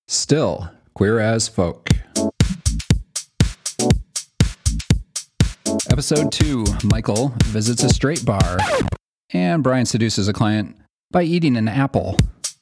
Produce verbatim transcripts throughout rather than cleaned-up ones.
Still Queer as Folk. Episode two, Michael visits a straight bar, and Brian seduces a client by eating an apple.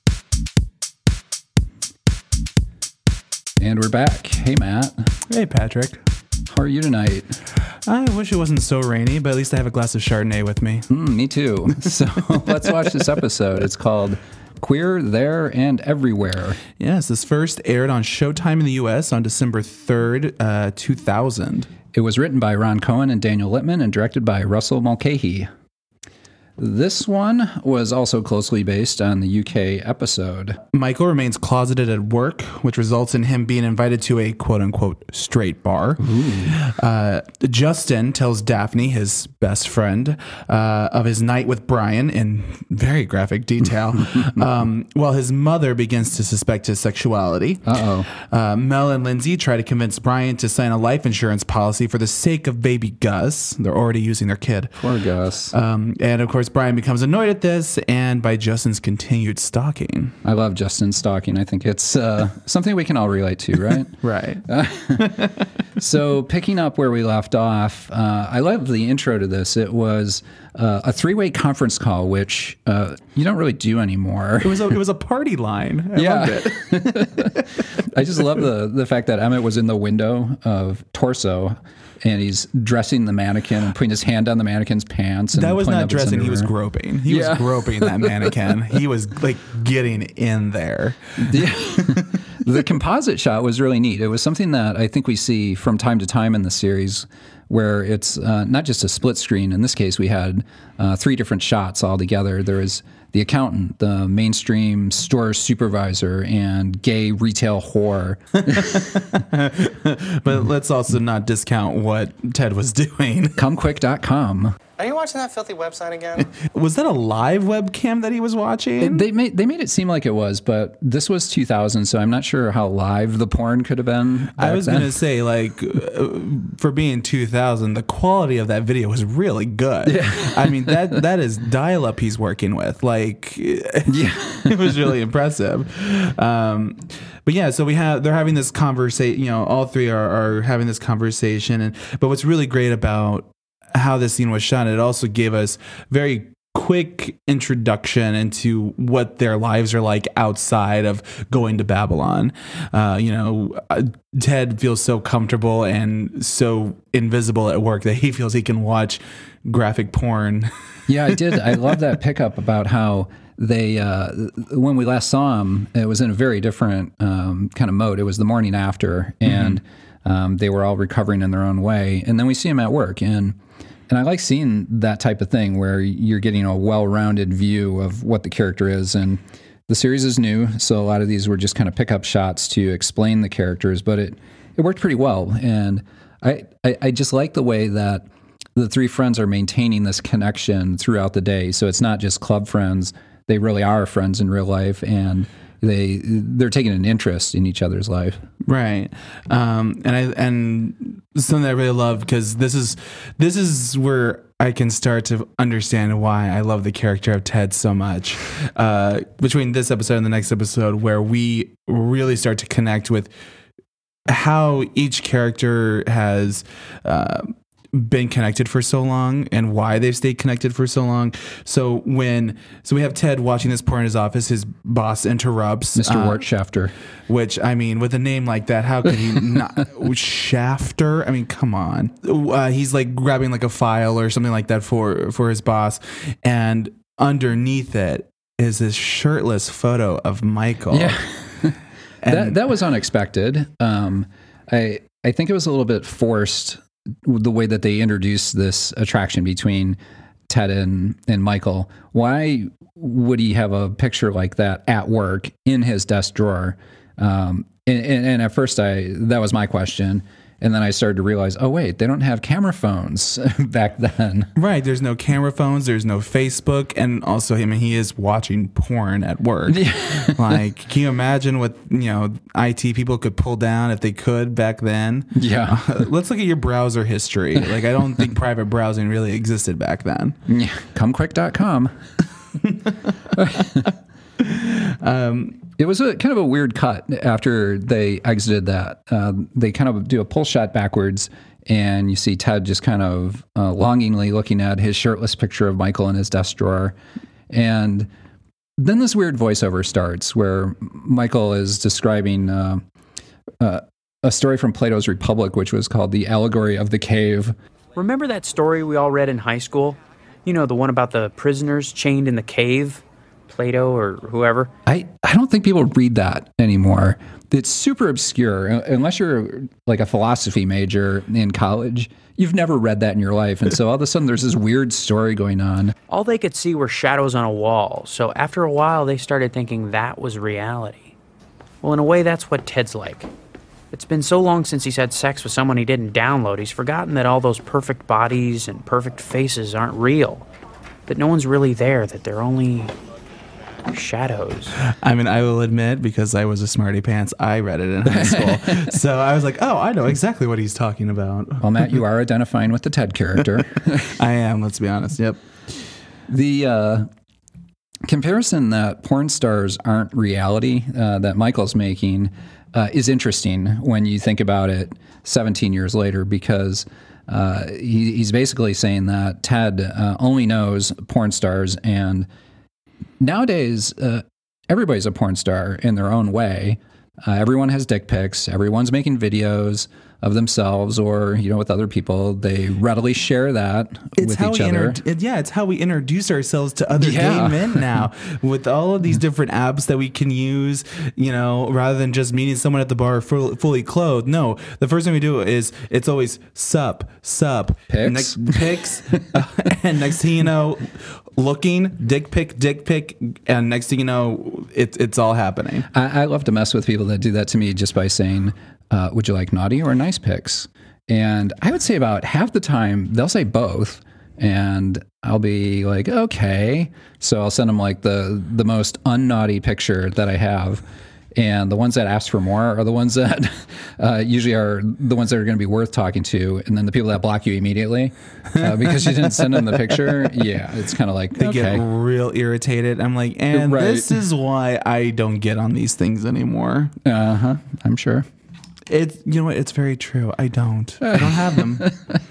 And we're back. Hey, Matt. Hey, Patrick. How are you tonight? I wish it wasn't so rainy, but at least I have a glass of Chardonnay with me. Mm, me too. So let's watch this episode. It's called Queer There and Everywhere. Yes, this first aired on Showtime in the U S on December third, uh, two thousand. It was written by Ron Cohen and Daniel Littman and directed by Russell Mulcahy. This one was also closely based on the U K episode. Michael remains closeted at work, which results in him being invited to a quote-unquote straight bar. Uh, Justin tells Daphne, his best friend, uh, of his night with Brian in very graphic detail, um, while his mother begins to suspect his sexuality. Uh-oh. Uh, Mel and Lindsay try to convince Brian to sign a life insurance policy for the sake of baby Gus. They're already using their kid. Poor Gus. Um, and of course, Brian becomes annoyed at this and by Justin's continued stalking. I love Justin stalking. I think it's uh, something we can all relate to, right? Right. Uh, so picking up where we left off, uh, I love the intro to this. It was uh, a three-way conference call, which uh, you don't really do anymore. It was a, it was a party line. I yeah. loved it. I just love the, the fact that Emmett was in the window of Torso, and he's dressing the mannequin and putting his hand on the mannequin's pants. And that was not up his dressing. He was underwear. groping. He Yeah. was groping that mannequin. He was like getting in there. The, the composite shot was really neat. It was something that I think we see from time to time in the series, where it's uh, not just a split screen. In this case, we had uh, three different shots all together. There was the accountant, the mainstream store supervisor, and gay retail whore. But let's also not discount what Ted was doing. come quick dot com. Are you watching that filthy website again? Was that a live webcam that he was watching? They made they made it seem like it was, but this was two thousand, so I'm not sure how live the porn could have been. I was going to say, like, uh, for being two thousand, the quality of that video was really good. Yeah. I mean, that that is dial-up he's working with. Like, yeah. It was really impressive. Um, but yeah, so we have they're having this conversation. You know, all three are, are having this conversation. And but what's really great about how this scene was shot, it also gave us very quick introduction into what their lives are like outside of going to Babylon. Uh, you know, uh, Ted feels so comfortable and so invisible at work that he feels he can watch graphic porn. Yeah, I did. I love that pickup about how they, uh, when we last saw him, it was in a very different um, kind of mode. It was the morning after, and mm-hmm. um, they were all recovering in their own way. And then we see him at work, and And I like seeing that type of thing where you're getting a well-rounded view of what the character is. And the series is new, so a lot of these were just kind of pickup shots to explain the characters, but it, it worked pretty well. And I, I, I just like the way that the three friends are maintaining this connection throughout the day. So it's not just club friends. They really are friends in real life, and they they're taking an interest in each other's life. Right. Um, and I and something that I really love, because this is this is where I can start to understand why I love the character of Ted so much. Uh, between this episode and the next episode, where we really start to connect with how each character has uh, been connected for so long and why they've stayed connected for so long. So when so we have Ted watching this porn in his office, his boss interrupts. Mister Uh, Wortschafter. Which, I mean, with a name like that, how could he not? Shafter? I mean, come on. Uh, he's like grabbing like a file or something like that for, for his boss. And underneath it is this shirtless photo of Michael. Yeah. that that was unexpected. Um, I I think it was a little bit forced, the way that they introduced this attraction between Ted and, and Michael. Why would he have a picture like that at work in his desk drawer? Um, and, and, and at first I, that was my question. And then I started to realize, oh wait, they don't have camera phones back then. Right. There's no camera phones. There's no Facebook. And also, I mean, he is watching porn at work. Like, can you imagine what, you know, I T people could pull down if they could back then? Yeah. Uh, let's look at your browser history. Like, I don't think private browsing really existed back then. Yeah. come quick dot com. um, It was a kind of a weird cut after they exited that. Um, they kind of do a pull shot backwards, and you see Ted just kind of uh, longingly looking at his shirtless picture of Michael in his desk drawer. And then this weird voiceover starts where Michael is describing uh, uh, a story from Plato's Republic, which was called The Allegory of the Cave. Remember that story we all read in high school? You know, the one about the prisoners chained in the cave? Plato or whoever? I, I don't think people read that anymore. It's super obscure. Unless you're like a philosophy major in college, you've never read that in your life. And so all of a sudden there's this weird story going on. All they could see were shadows on a wall. So after a while, they started thinking that was reality. Well, in a way, that's what Ted's like. It's been so long since he's had sex with someone he didn't download, he's forgotten that all those perfect bodies and perfect faces aren't real. That no one's really there, that they're only shadows. I mean, I will admit, because I was a smarty pants, I read it in high school. So I was like, oh, I know exactly what he's talking about. Well, Matt, you are identifying with the Ted character. I am, let's be honest. Yep. The uh, comparison that porn stars aren't reality uh, that Michael's making uh, is interesting when you think about it seventeen years later, because uh, he, he's basically saying that Ted uh, only knows porn stars, and nowadays, uh, everybody's a porn star in their own way. Uh, everyone has dick pics. Everyone's making videos of themselves or, you know, with other people. They readily share that it's with how each we other. Inter- it, yeah, it's how we introduce ourselves to other Yeah. gay men now. With all of these different apps that we can use, you know, rather than just meeting someone at the bar full, fully clothed. No, the first thing we do is it's always sup, sup. Pics. Next, pics. uh, and next thing you know, looking, dick pic, dick pic, and next thing you know, it, it's all happening. I, I love to mess with people that do that to me just by saying, uh, would you like naughty or nice pics? And I would say about half the time they'll say both, and I'll be like, okay. So I'll send them like the, the most unnaughty picture that I have. And the ones that ask for more are the ones that uh, usually are the ones that are going to be worth talking to. And then the people that block you immediately uh, because you didn't send them the picture. Yeah, it's kind of like, They okay. get real irritated. I'm like, and Right. this is why I don't get on these things anymore. Uh-huh, I'm sure. It's, you know what? It's very true. I don't. I don't have them.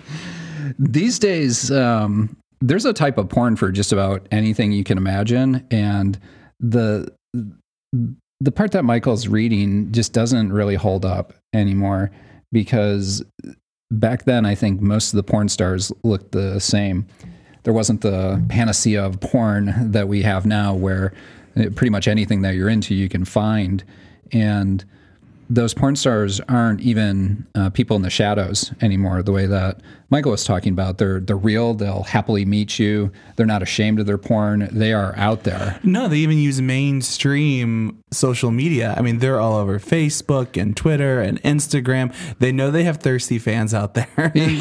These days, um, there's a type of porn for just about anything you can imagine. And the the part that Michael's reading just doesn't really hold up anymore, because back then, I think most of the porn stars looked the same. There wasn't the panacea of porn that we have now, where pretty much anything that you're into, you can find. And those porn stars aren't even uh, people in the shadows anymore, the way that Michael was talking about. They're they're real. They'll happily meet you. They're not ashamed of their porn. They are out there. No, they even use mainstream social media. I mean, they're all over Facebook and Twitter and Instagram. They know they have thirsty fans out there. And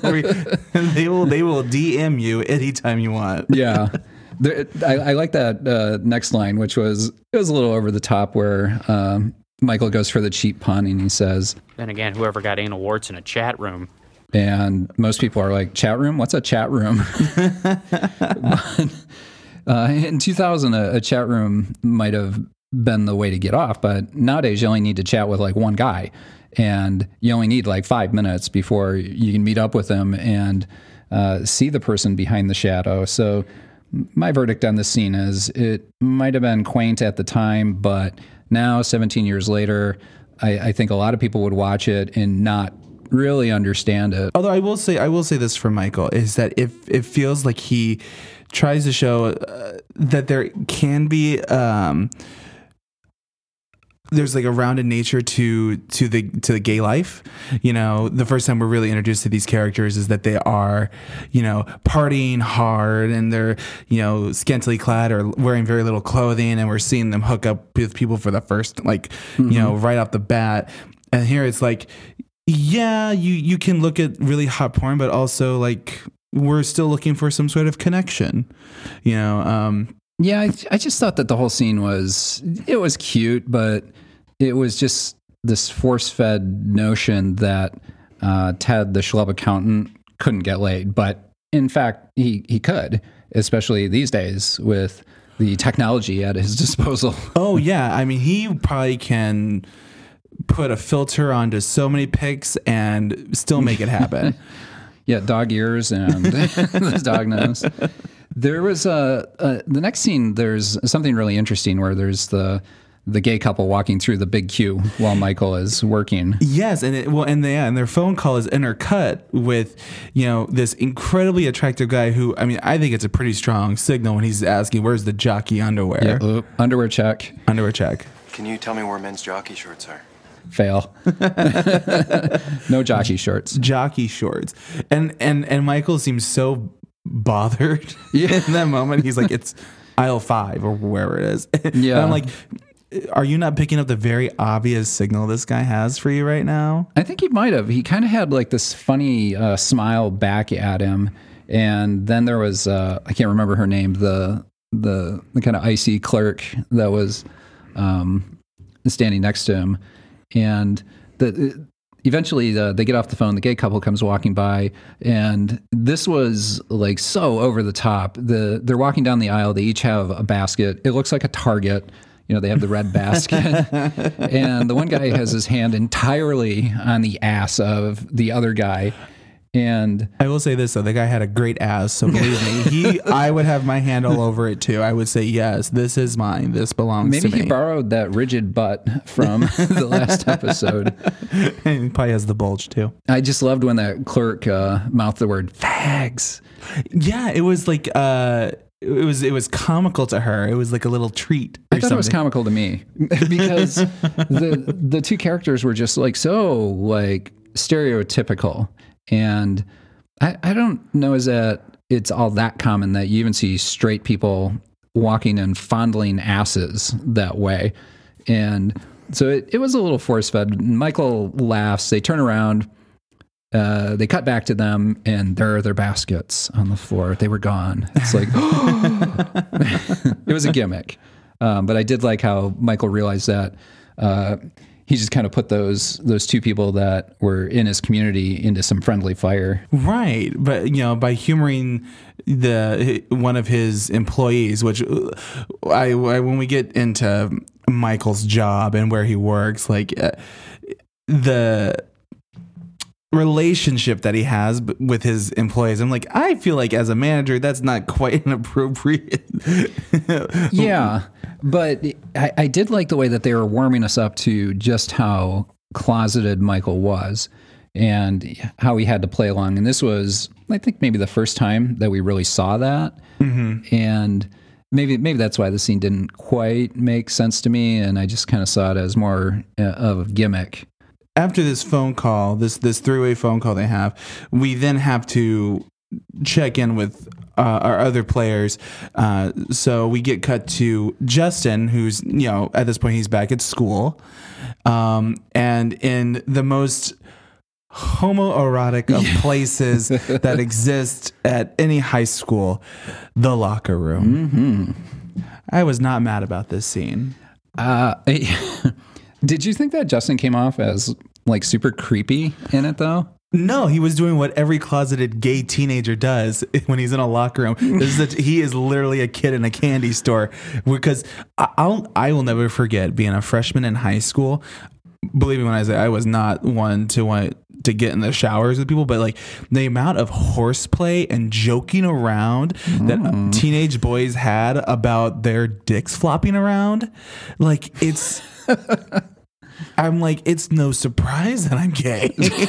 they will they will D M you anytime you want. Yeah. There, I, I like that uh, next line, which was, it was a little over the top, where um, Michael goes for the cheap pun and he says, Then again, whoever got anal warts in a chat room. and most people are like, chat room? What's a chat room? But, uh, in two thousand, a, a chat room might have been the way to get off, but nowadays you only need to chat with like one guy, and you only need like five minutes before you can meet up with them and uh, see the person behind the shadow. So my verdict on this scene is it might have been quaint at the time, but now, seventeen years later, I, I think a lot of people would watch it and not really understand it. Although I will say, I will say this for Michael, is that if it feels like he tries to show uh, that there can be, um, there's like a rounded nature to to the to the gay life. You know, the first time we're really introduced to these characters is that they are, you know, partying hard, and they're, you know, scantily clad or wearing very little clothing, and we're seeing them hook up with people for the first, like, mm-hmm. you know, right off the bat. And here it's like, yeah, you you can look at really hot porn, but also like we're still looking for some sort of connection, you know. Um, Yeah, I, I just thought that the whole scene was, it was cute, but it was just this force-fed notion that uh, Ted, the schlub accountant, couldn't get laid. But in fact, he, he could, especially these days with the technology at his disposal. Oh yeah, I mean he probably can put a filter onto so many pics and still make it happen. Yeah, dog ears and the dog nose. There was a, a the next scene. There's something really interesting where there's the the gay couple walking through the big queue while Michael is working. Yes, and it, well, and they, yeah, and their phone call is intercut with, you know, this incredibly attractive guy who, I mean, I think it's a pretty strong signal when he's asking, "Where's the jockey underwear?" Yeah, oop, underwear check. Underwear check. Can you tell me where men's jockey shorts are? Fail. No jockey shorts. Jockey shorts. And and and Michael seems so bothered Yeah. in that moment. He's like, it's aisle five or wherever it is. Yeah. And I'm like, are you not picking up the very obvious signal this guy has for you right now? I think he might have. He kind of had like this funny uh, smile back at him, and then there was uh, I can't remember her name, the the the kind of icy clerk that was um, standing next to him, and the. Eventually, the, they get off the phone. The gay couple comes walking by, and this was like so over the top. The they're walking down the aisle. They each have a basket. It looks like a Target. You know, they have the red basket, and the one guy has his hand entirely on the ass of the other guy. And I will say this though, the guy had a great ass, so believe me, he I would have my hand all over it too. I would say, yes, this is mine. This belongs maybe to me. he borrowed that rigid butt from the last episode. And he probably has the bulge too. I just loved when that clerk uh, mouthed the word fags. Yeah, it was like uh it was it was comical to her. It was like a little treat. I or thought it was something. comical to me because the the two characters were just like so like stereotypical, and I, I don't know is that it's all that common that you even see straight people walking and fondling asses that way, and so it, it was a little force fed. Michael laughs. They turn around. Uh, they cut back to them, and there are their baskets on the floor. They were gone. It's like, it was a gimmick. Um, but I did like how Michael realized that uh, he just kind of put those those two people that were in his community into some friendly fire. Right, but you know, by humoring the one of his employees, which I, I when we get into Michael's job and where he works, like uh, the relationship that he has with his employees, I'm like, I feel like as a manager, that's not quite an appropriate. Yeah, but I, I did like the way that they were warming us up to just how closeted Michael was and how he had to play along. And this was, I think, maybe the first time that we really saw that. Mm-hmm. And maybe maybe that's why the scene didn't quite make sense to me, and I just kind of saw it as more uh, of a gimmick. After this phone call, this this three-way phone call they have, we then have to check in with uh, our other players. Uh, so we get cut to Justin, who's, you know, at this point he's back at school. Um, and in the most homoerotic of places that exist at any high school, the locker room. Mm-hmm. I was not mad about this scene. Uh, did you think that Justin came off as like super creepy in it though? No, he was doing what every closeted gay teenager does when he's in a locker room. This is a, he is literally a kid in a candy store, because I'll I will never forget being a freshman in high school. Believe me when I say I was not one to want to get in the showers with people, but like the amount of horseplay and joking around mm. that teenage boys had about their dicks flopping around, like it's. I'm like, it's no surprise that I'm gay.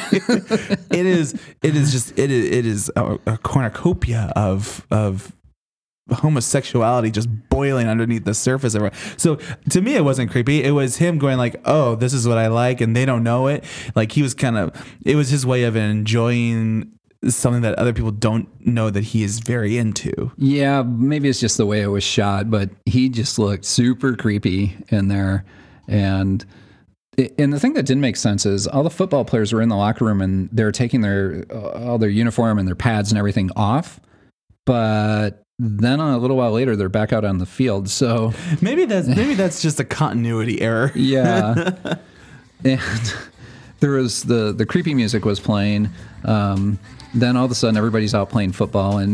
it is. It is just. It is. It is a, a cornucopia of of homosexuality just boiling underneath the surface of it. So to me, it wasn't creepy. It was him going like, "Oh, this is what I like," and they don't know it. Like he was kind of. It was his way of enjoying something that other people don't know that he is very into. Yeah, maybe it's just the way it was shot, but he just looked super creepy in there, and. And the thing that didn't make sense is all the football players were in the locker room and they're taking their uh, all their uniform and their pads and everything off. But then a little while later, they're back out on the field. So maybe that's maybe that's just a continuity error. Yeah. And there was the the creepy music was playing. Um, then all of a sudden, everybody's out playing football, and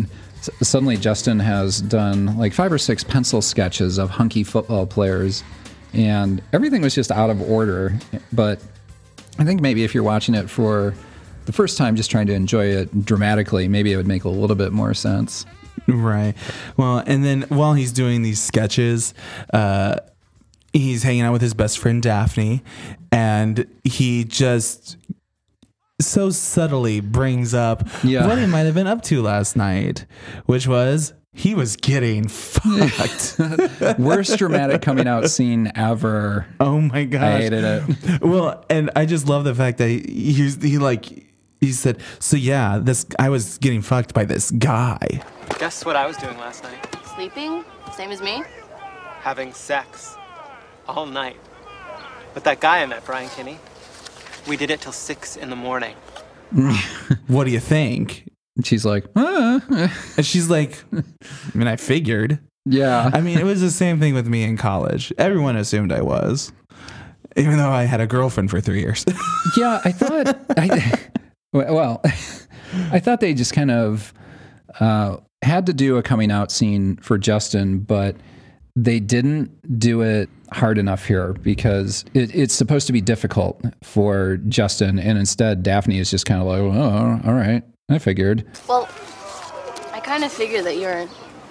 s- suddenly Justin has done like five or six pencil sketches of hunky football players, and everything was just out of order. But I think maybe if you're watching it for the first time, just trying to enjoy it dramatically, maybe it would make a little bit more sense. Right. Well, and then while he's doing these sketches, uh, he's hanging out with his best friend Daphne, and he just so subtly brings up Yeah. what he might have been up to last night, which was he was getting fucked. Worst dramatic coming out scene ever. Oh my gosh. I hated it. Well, and I just love the fact that he, he, he like, he said, so yeah, this, I was getting fucked by this guy. Guess what I was doing last night? Sleeping? Same as me? Having sex. All night. With that guy I met, Brian Kinney. We did it till six in the morning. What do you think? And she's like, ah. And she's like, I mean, I figured. Yeah. I mean, it was the same thing with me in college. Everyone assumed I was, even though I had a girlfriend for three years. Yeah, I thought, I, well, I thought they just kind of uh, had to do a coming out scene for Justin, but they didn't do it hard enough here because it, it's supposed to be difficult for Justin, and instead Daphne is just kind of like, oh, all right, I figured. Well, I kind of figured that you're,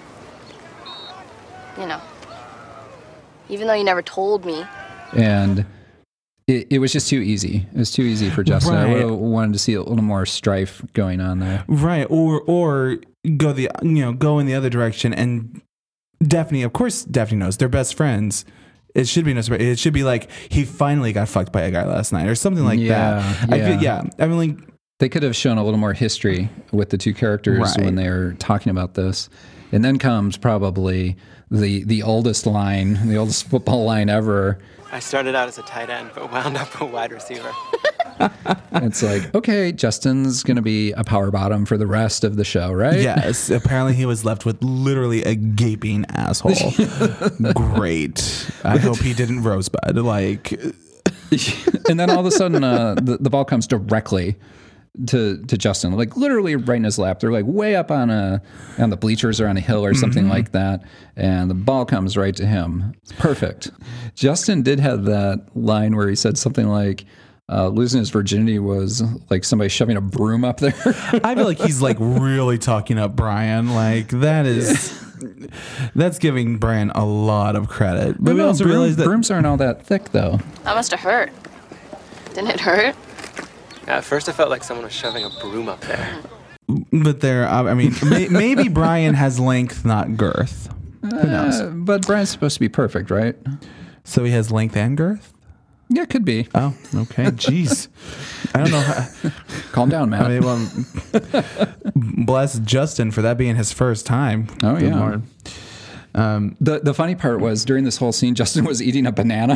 you know, even though you never told me. And it, it was just too easy. It was too easy for Justin. I Right. would have wanted to see a little more strife going on there. Right. Or, or go the, you know, go in the other direction. And Daphne, of course, Daphne knows they're best friends. It should be no surprise. It should be like he finally got fucked by a guy last night or something like Yeah, that. I yeah. feel, yeah. I mean, like, They could have shown a little more history with the two characters Right. when they were talking about this. And then comes probably the the oldest line, the oldest football line ever. I started out as a tight end, but wound up a wide receiver. It's like, okay, Justin's going to be a power bottom for the rest of the show, right? yes. Apparently, he was left with literally a gaping asshole. Great. I hope he didn't rosebud. Like, And then all of a sudden, uh, the, the ball comes directly to to Justin, like literally right in his lap. They're like way up on a on the bleachers or on a hill or something Mm-hmm. like that, and the ball comes right to him. It's perfect. Justin did have that line where he said something like, uh, losing his virginity was like somebody shoving a broom up there. I feel like he's like really talking up Brian. Like, that is. That's giving Brian a lot of credit. But we no, also broom- realize that brooms aren't all that thick, though. That must have hurt. Didn't it hurt? At first, I felt like someone was shoving a broom up there. But there, I mean, may, maybe Brian has length, not girth. Who knows? Uh, but Brian's supposed to be perfect, right? So he has length and girth? Yeah, could be. Oh, okay. Jeez. I don't know. How, Calm down, Matt. I mean, well, bless Justin for that being his first time. Oh, Good yeah. Lord. Um, the the funny part was during this whole scene, Justin was eating a banana.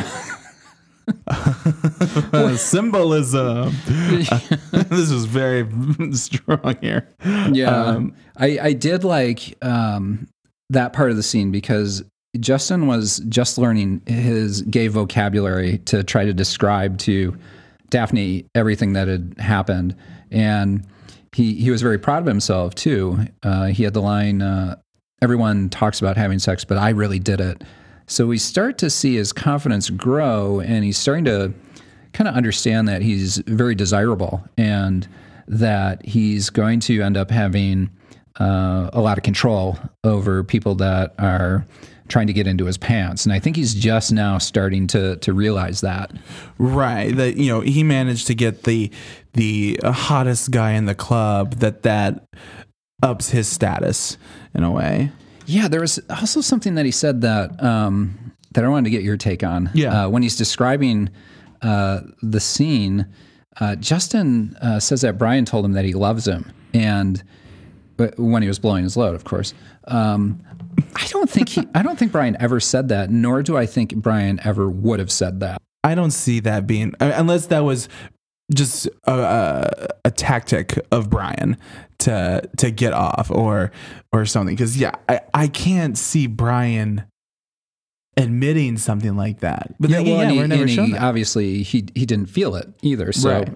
uh, symbolism. Uh, this is very strong here. Yeah, Um, I, I did like um, that part of the scene because Justin was just learning his gay vocabulary to try to describe to Daphne everything that had happened, and he he was very proud of himself too. Uh, he had the line, uh, "Everyone talks about having sex, but I really did it." So we start to see his confidence grow, and he's starting to kind of understand that he's very desirable and that he's going to end up having uh, a lot of control over people that are trying to get into his pants. And I think he's just now starting to to realize that. Right. That, you know, he managed to get the the hottest guy in the club, that that ups his status in a way. Yeah, there was also something that he said that um, that I wanted to get your take on. Yeah. Uh, when he's describing uh, the scene, uh, Justin uh, says that Brian told him that he loves him, and but when he was blowing his load, of course. Um, I don't think he. I don't think Brian ever said that, nor do I think Brian ever would have said that. I don't see that being, unless that was just a, a, a tactic of Brian to to get off or or something. Because yeah, I, I can't see Brian admitting something like that. But then, well, yeah, and he- we're never and he- shown that. Obviously, he he didn't feel it either. So Right.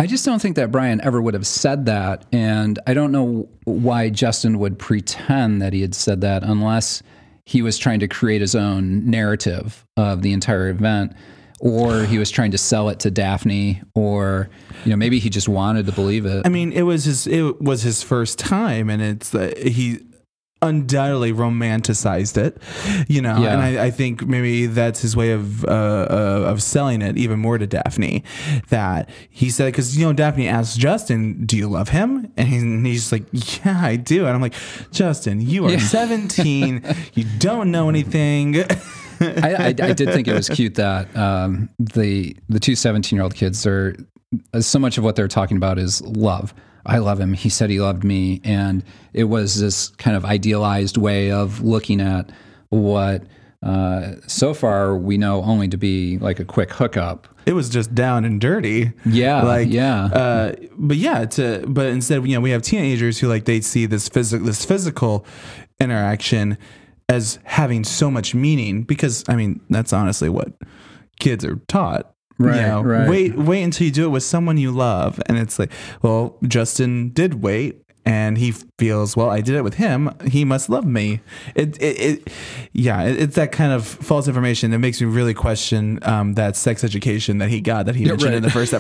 I just don't think that Brian ever would have said that. And I don't know why Justin would pretend that he had said that unless he was trying to create his own narrative of the entire event, or he was trying to sell it to Daphne, or, you know, maybe he just wanted to believe it. I mean, it was his, it was his first time, and it's, uh, he undoubtedly romanticized it, you know, Yeah. and I, I think maybe that's his way of uh, uh, of selling it even more to Daphne. That he said, because, you know, Daphne asked Justin, "Do you love him?" And, he, and he's just like, "Yeah, I do." And I'm like, "Justin, you are Yeah. seventeen. You don't know anything." I, I, I did think it was cute that um, the the two seventeen-year-old kids are, so much of what they're talking about is love. I love him. He said he loved me. And it was this kind of idealized way of looking at what uh, so far we know only to be like a quick hookup. It was just down and dirty. Yeah, like yeah. Uh, but yeah, to but instead, you know, we have teenagers who like they see this physical this physical interaction as having so much meaning, because I mean that's honestly what kids are taught. Right, you know, right. Wait, wait until you do it with someone you love, and it's like, well, Justin did wait, and he feels, well, I did it with him. He must love me. It, it, it yeah, it, it's that kind of false information that makes me really question um, that sex education that he got that he mentioned right. in the first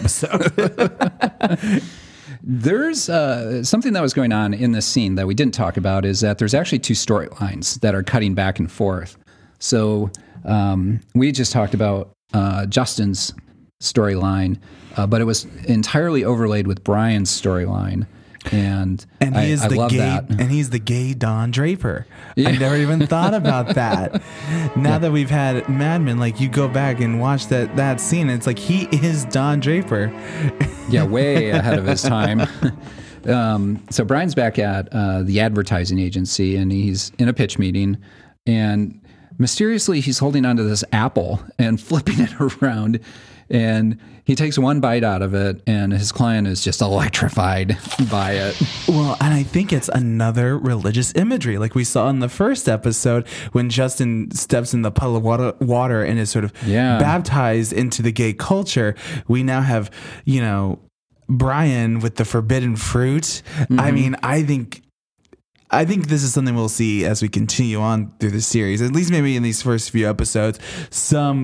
episode. There's uh, something that was going on in this scene that we didn't talk about, is that there's actually two storylines that are cutting back and forth. So um, we just talked about uh, Justin's storyline, uh, but it was entirely overlaid with Brian's storyline. And, And he I, is I the love gay, that. and he's the gay Don Draper. I never even thought about that. Now that we've had Mad Men, like you go back and watch that that scene, and it's like he is Don Draper. Yeah, way ahead of his time. um, so Brian's back at uh, the advertising agency, and he's in a pitch meeting, and mysteriously he's holding onto this apple and flipping it around, and he takes one bite out of it, and his client is just electrified by it. Well, and I think it's another religious imagery, like we saw in the first episode when Justin steps in the puddle of water, water and is sort of Yeah. baptized into the gay culture. We now have, you know, Brian with the forbidden fruit. Mm-hmm. I mean, I think. I think this is something we'll see as we continue on through the series, at least maybe in these first few episodes. Some,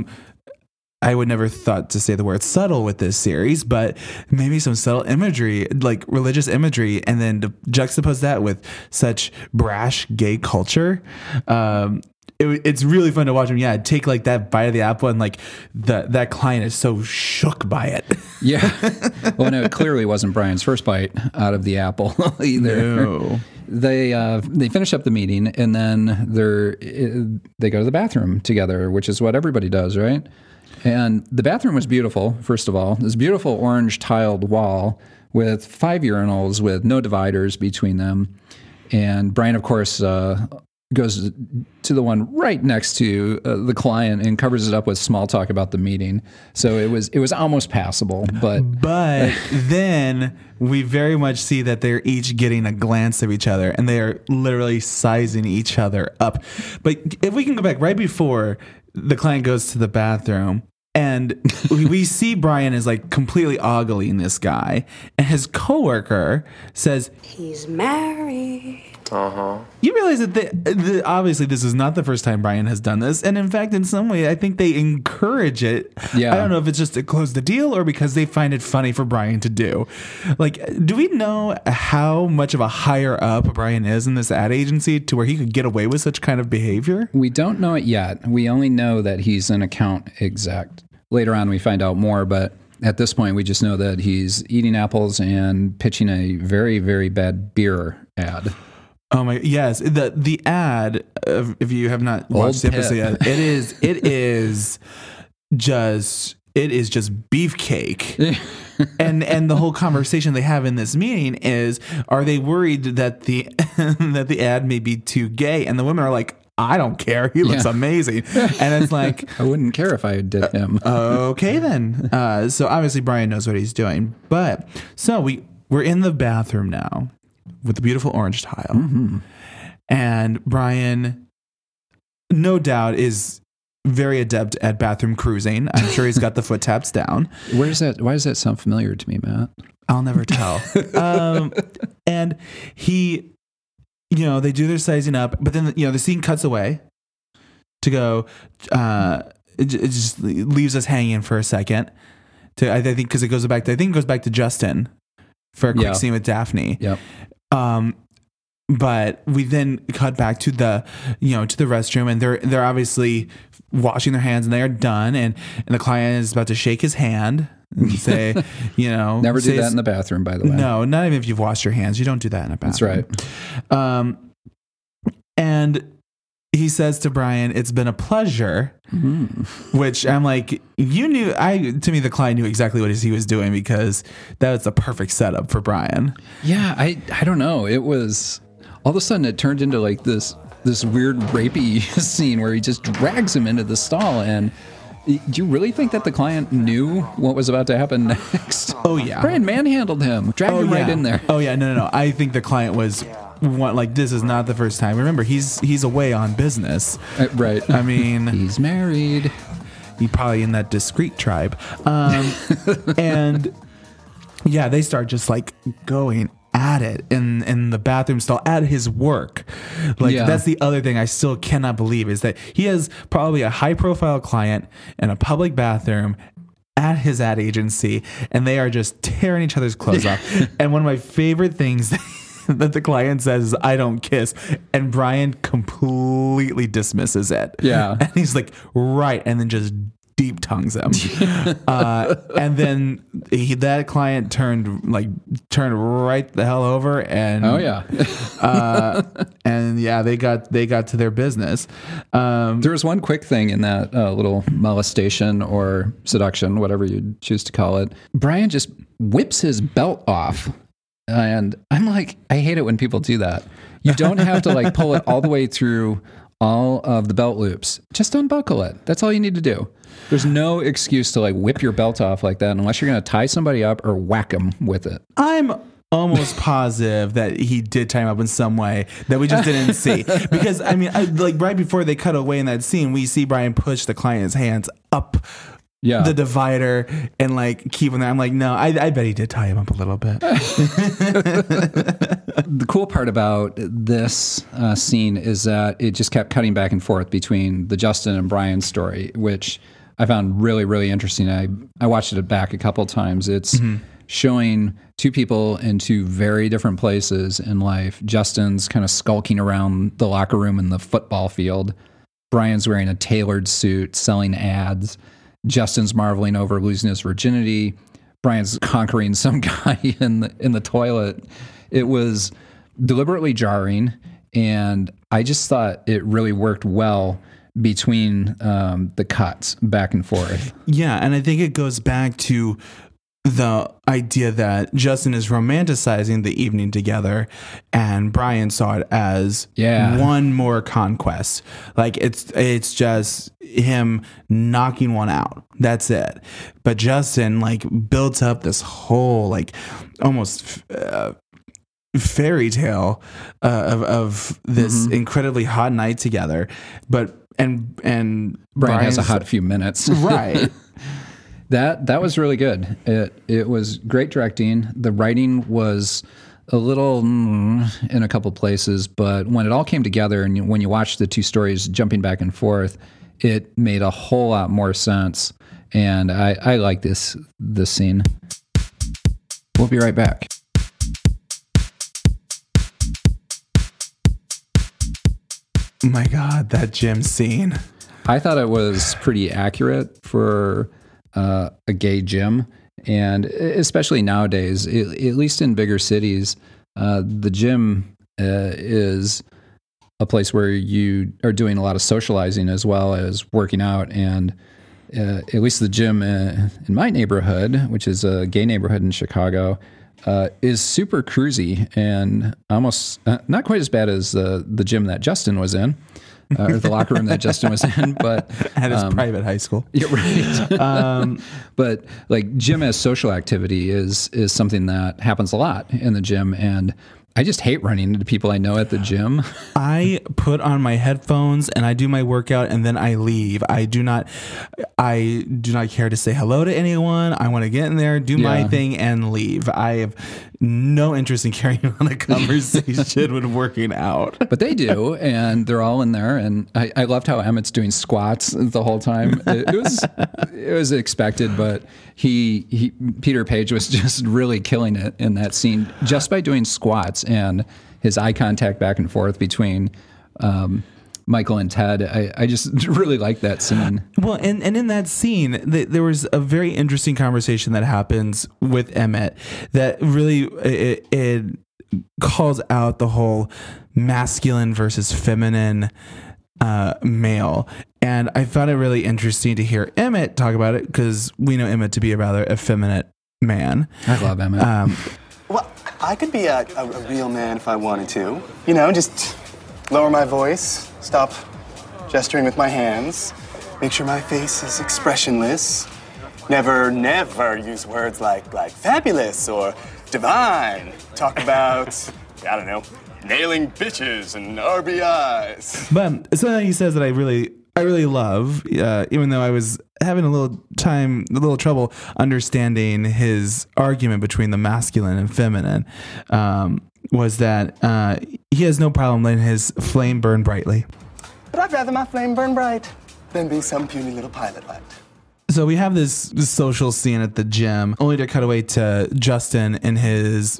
I would never thought to say the word subtle with this series, but maybe some subtle imagery, like religious imagery, and then to juxtapose that with such brash gay culture. Um, it, it's really fun to watch him. Yeah, take like that bite of the apple, and like the, that client is so shook by it. Yeah. Well, no, it clearly wasn't Brian's first bite out of the apple either. No. They uh, they finish up the meeting, and then they're they go to the bathroom together, which is what everybody does, right? And the bathroom was beautiful. First of all, this beautiful orange tiled wall with five urinals with no dividers between them. And Brian, of course, uh, goes to the one right next to uh, the client and covers it up with small talk about the meeting. So it was it was almost passable, but But then we very much see that they're each getting a glance of each other, and they are literally sizing each other up. But if we can go back right before the client goes to the bathroom, and we, we see Brian is like completely ogling this guy, and his coworker says, He's married. Uh-huh. you realize that the, the, obviously this is not the first time Brian has done this. And in fact, in some way, I think they encourage it. Yeah. I don't know if it's just to close the deal or because they find it funny for Brian to do. Like, do we know how much of a higher up Brian is in this ad agency to where he could get away with such kind of behavior? we don't know it yet. We only know that he's an account exec. Later on, we find out more, but at this point, we just know that he's eating apples and pitching a very, very bad beer ad. Oh my, yes. The the ad, uh, if you have not watched the episode yet, it is, it is just, it is just beefcake. and and the whole conversation they have in this meeting is, are they worried that the that the ad may be too gay? And the women are like, I don't care. He looks Yeah. amazing. And it's like, I wouldn't care if I did him. okay then. Uh, so obviously Brian knows what he's doing. But so we we're in the bathroom now with the beautiful orange tile, Mm-hmm. and Brian, no doubt, is very adept at bathroom cruising. I'm sure he's got the foot taps down. Where does that? Why does that sound familiar to me, Matt? I'll never tell. um, and he, you know, they do their sizing up, but then, you know, the scene cuts away to go, uh, it, it just leaves us hanging for a second. To I think because it goes back to, I think it goes back to Justin for a quick Yeah. scene with Daphne. Yep. Um, but we then cut back to the, you know, to the restroom, and they're they're obviously washing their hands, and they are done, and and the client is about to shake his hand and say, you know, Never do say- that in the bathroom, by the way. No, not even if you've washed your hands. You don't do that in a bathroom. That's right. Um, and he says to Brian, "It's been a pleasure," Mm. which I'm like, you knew. I to me, the client knew exactly what he was doing because that was the perfect setup for Brian. Yeah, I I don't know. It was all of a sudden it turned into like this this weird rapey scene where he just drags him into the stall. And do you really think that the client knew what was about to happen next? Oh yeah, Brian manhandled him, dragged oh him yeah. right in there. Oh yeah, no, no, no. I think the client was one like this is not the first time. Remember, he's he's away on business. Uh, right. I mean, He's married. he probably in that discreet tribe. Um, and yeah, they start just like going at it in in the bathroom stall at his work. Like Yeah. that's the other thing I still cannot believe is that he has probably a high profile client in a public bathroom at his ad agency, and they are just tearing each other's clothes off. And one of my favorite things that the client says is, "I don't kiss," and Brian completely dismisses it. Yeah. And he's like, right, and then just deep tongues him. uh, and then he, that client turned like turned right the hell over, and Oh yeah. uh, and yeah, they got they got to their business. Um, There was one quick thing in that uh, little molestation or seduction, whatever you choose to call it. Brian just whips his belt off. And I'm like, I hate it when people do that. You don't have to like pull it all the way through all of the belt loops. Just unbuckle it. That's all you need to do. There's no excuse to like whip your belt off like that unless you're going to tie somebody up or whack them with it. I'm almost positive that he did tie him up in some way that we just didn't see. Because I mean, I, like right before they cut away in that scene, we see Brian push the client's hands up Yeah. the divider and like keep him there. I'm like, no, I, I bet he did tie him up a little bit. The cool part about this uh, scene is that it just kept cutting back and forth between the Justin and Brian story, which I found really, really interesting. I, I watched it back a couple times. It's mm-hmm. showing two people in two very different places in life. Justin's kind of skulking around the locker room in the football field. Brian's wearing a tailored suit, selling ads. Justin's marveling over losing his virginity. Brian's conquering some guy in the, in the toilet. It was deliberately jarring, and I just thought it really worked well between um, the cuts back and forth. Yeah, and I think it goes back to the idea that Justin is romanticizing the evening together, and Brian saw it as Yeah. one more conquest. Like it's it's just him knocking one out. That's it. But Justin like built up this whole like almost uh, fairy tale uh, of of this Mm-hmm. incredibly hot night together. But and and Brian has a Brian's- hot few minutes. right. That that was really good. It it was great directing. The writing was a little mm, in a couple places, but when it all came together and you, when you watch the two stories jumping back and forth, it made a whole lot more sense. And I, I like this this scene. We'll be right back. My God, that gym scene. I thought it was pretty accurate for uh, a gay gym, and especially nowadays, at least in bigger cities, uh, the gym uh, is a place where you are doing a lot of socializing as well as working out. And uh, at least the gym uh, in my neighborhood, which is a gay neighborhood in Chicago, uh, is super cruisy and almost uh, not quite as bad as uh, the gym that Justin was in. Uh, or the locker room that Justin was in, but At his um, private high school. yeah, right. Um, But like gym as social activity is is something that happens a lot in the gym, and I just hate running into people I know at the gym. I put on my headphones and I do my workout and then I leave. I do not, I do not care to say hello to anyone. I want to get in there, do my Yeah. thing, and leave. I have no interest in carrying on a conversation when working out. But they do, and they're all in there. And I, I loved how Emmett's doing squats the whole time. It, it was it was expected, but he, he Peter Page was just really killing it in that scene just by doing squats and his eye contact back and forth between um, Michael and Ted. I, I just really like that scene. Well, and, and in that scene, th- there was a very interesting conversation that happens with Emmett that really it, it calls out the whole masculine versus feminine uh, male. And I found it really interesting to hear Emmett talk about it because we know Emmett to be a rather effeminate man. I love Emmett. Um, Well, I could be a, a, a real man if I wanted to. You know, just lower my voice, stop gesturing with my hands, make sure my face is expressionless. Never, never use words like like fabulous or divine. Talk about, I don't know, nailing bitches and R B Is. But something he says that I really, I really love, uh, even though I was having a little time, a little trouble understanding his argument between the masculine and feminine, um, was that uh, he has no problem letting his flame burn brightly. But I'd rather my flame burn bright than be some puny little pilot light. So we have this, this social scene at the gym, only to cut away to Justin in his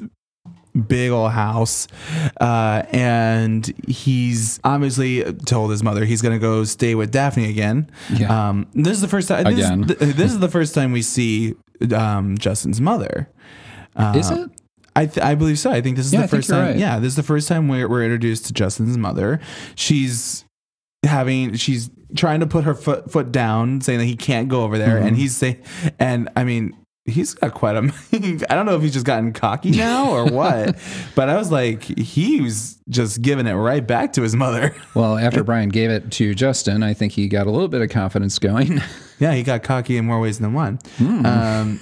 big old house, uh, and he's obviously told his mother he's going to go stay with Daphne again. Yeah. Um, this is the first time. This, Again. Is, th- this is the first time we see um, Justin's mother. Uh, Is it? I, th- I believe so. I think this is Yeah, the I think first you're time. right. Yeah, this is the first time we're, we're introduced to Justin's mother. She's having, she's trying to put her foot foot down, saying that he can't go over there, Mm-hmm. and he's saying, and I mean, he's got quite a. I don't know if he's just gotten cocky now or what, but I was like, he was just giving it right back to his mother. Well, after Brian gave it to Justin, I think he got a little bit of confidence going. Yeah, he got cocky in more ways than one. Hmm. Um,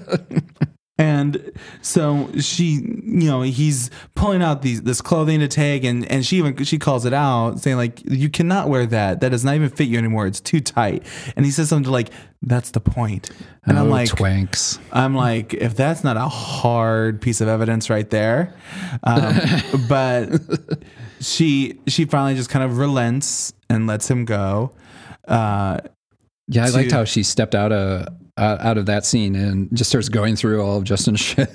and so she, you know, he's pulling out these this clothing to take, and and she even she calls it out, saying like, you cannot wear that. That does not even fit you anymore. It's too tight. And he says something like, that's the point. And oh, I'm like, twanks. I'm like, if that's not a hard piece of evidence right there, um, but she she finally just kind of relents and lets him go. Uh, Yeah, I to- liked how she stepped out of uh, out of that scene and just starts going through all of Justin's shit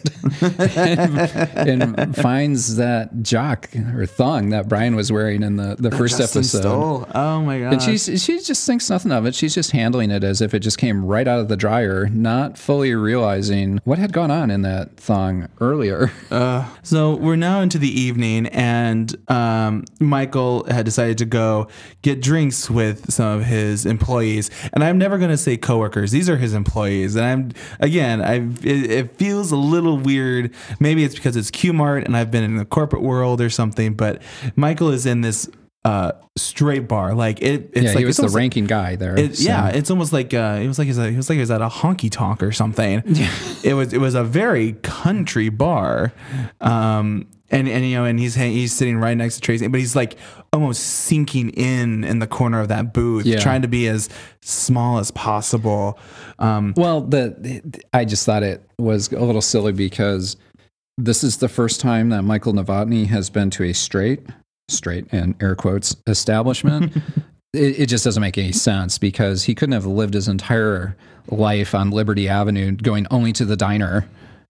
and, and finds that jock or thong that Brian was wearing in the, the first Justin episode. stole. Oh my god! And she's, she just thinks nothing of it. She's just handling it as if it just came right out of the dryer, not fully realizing what had gone on in that thong earlier. So we're now into the evening, and um, Michael had decided to go get drinks with some of his employees. And I'm never going to say coworkers; these are his employees. And I'm again, I it, it feels a little weird. Maybe it's because it's Q-Mart, and I've been in the corporate world or something. But Michael is in this uh, straight bar, like it. It's yeah, like he was it's the almost like- ranking guy there. It, so. Yeah, it's almost like uh, it was like he was, a, he was like he was at a honky tonk or something. it was it was a very country bar, um, and and you know, and he's hang, he's sitting right next to Tracy, but he's like almost sinking in in the corner of that booth, Yeah. trying to be as small as possible. Um, Well, the I just thought it was a little silly because this is the first time that Michael Novotny has been to a straight, straight and air quotes establishment. it, it just doesn't make any sense because he couldn't have lived his entire life on Liberty Avenue going only to the diner.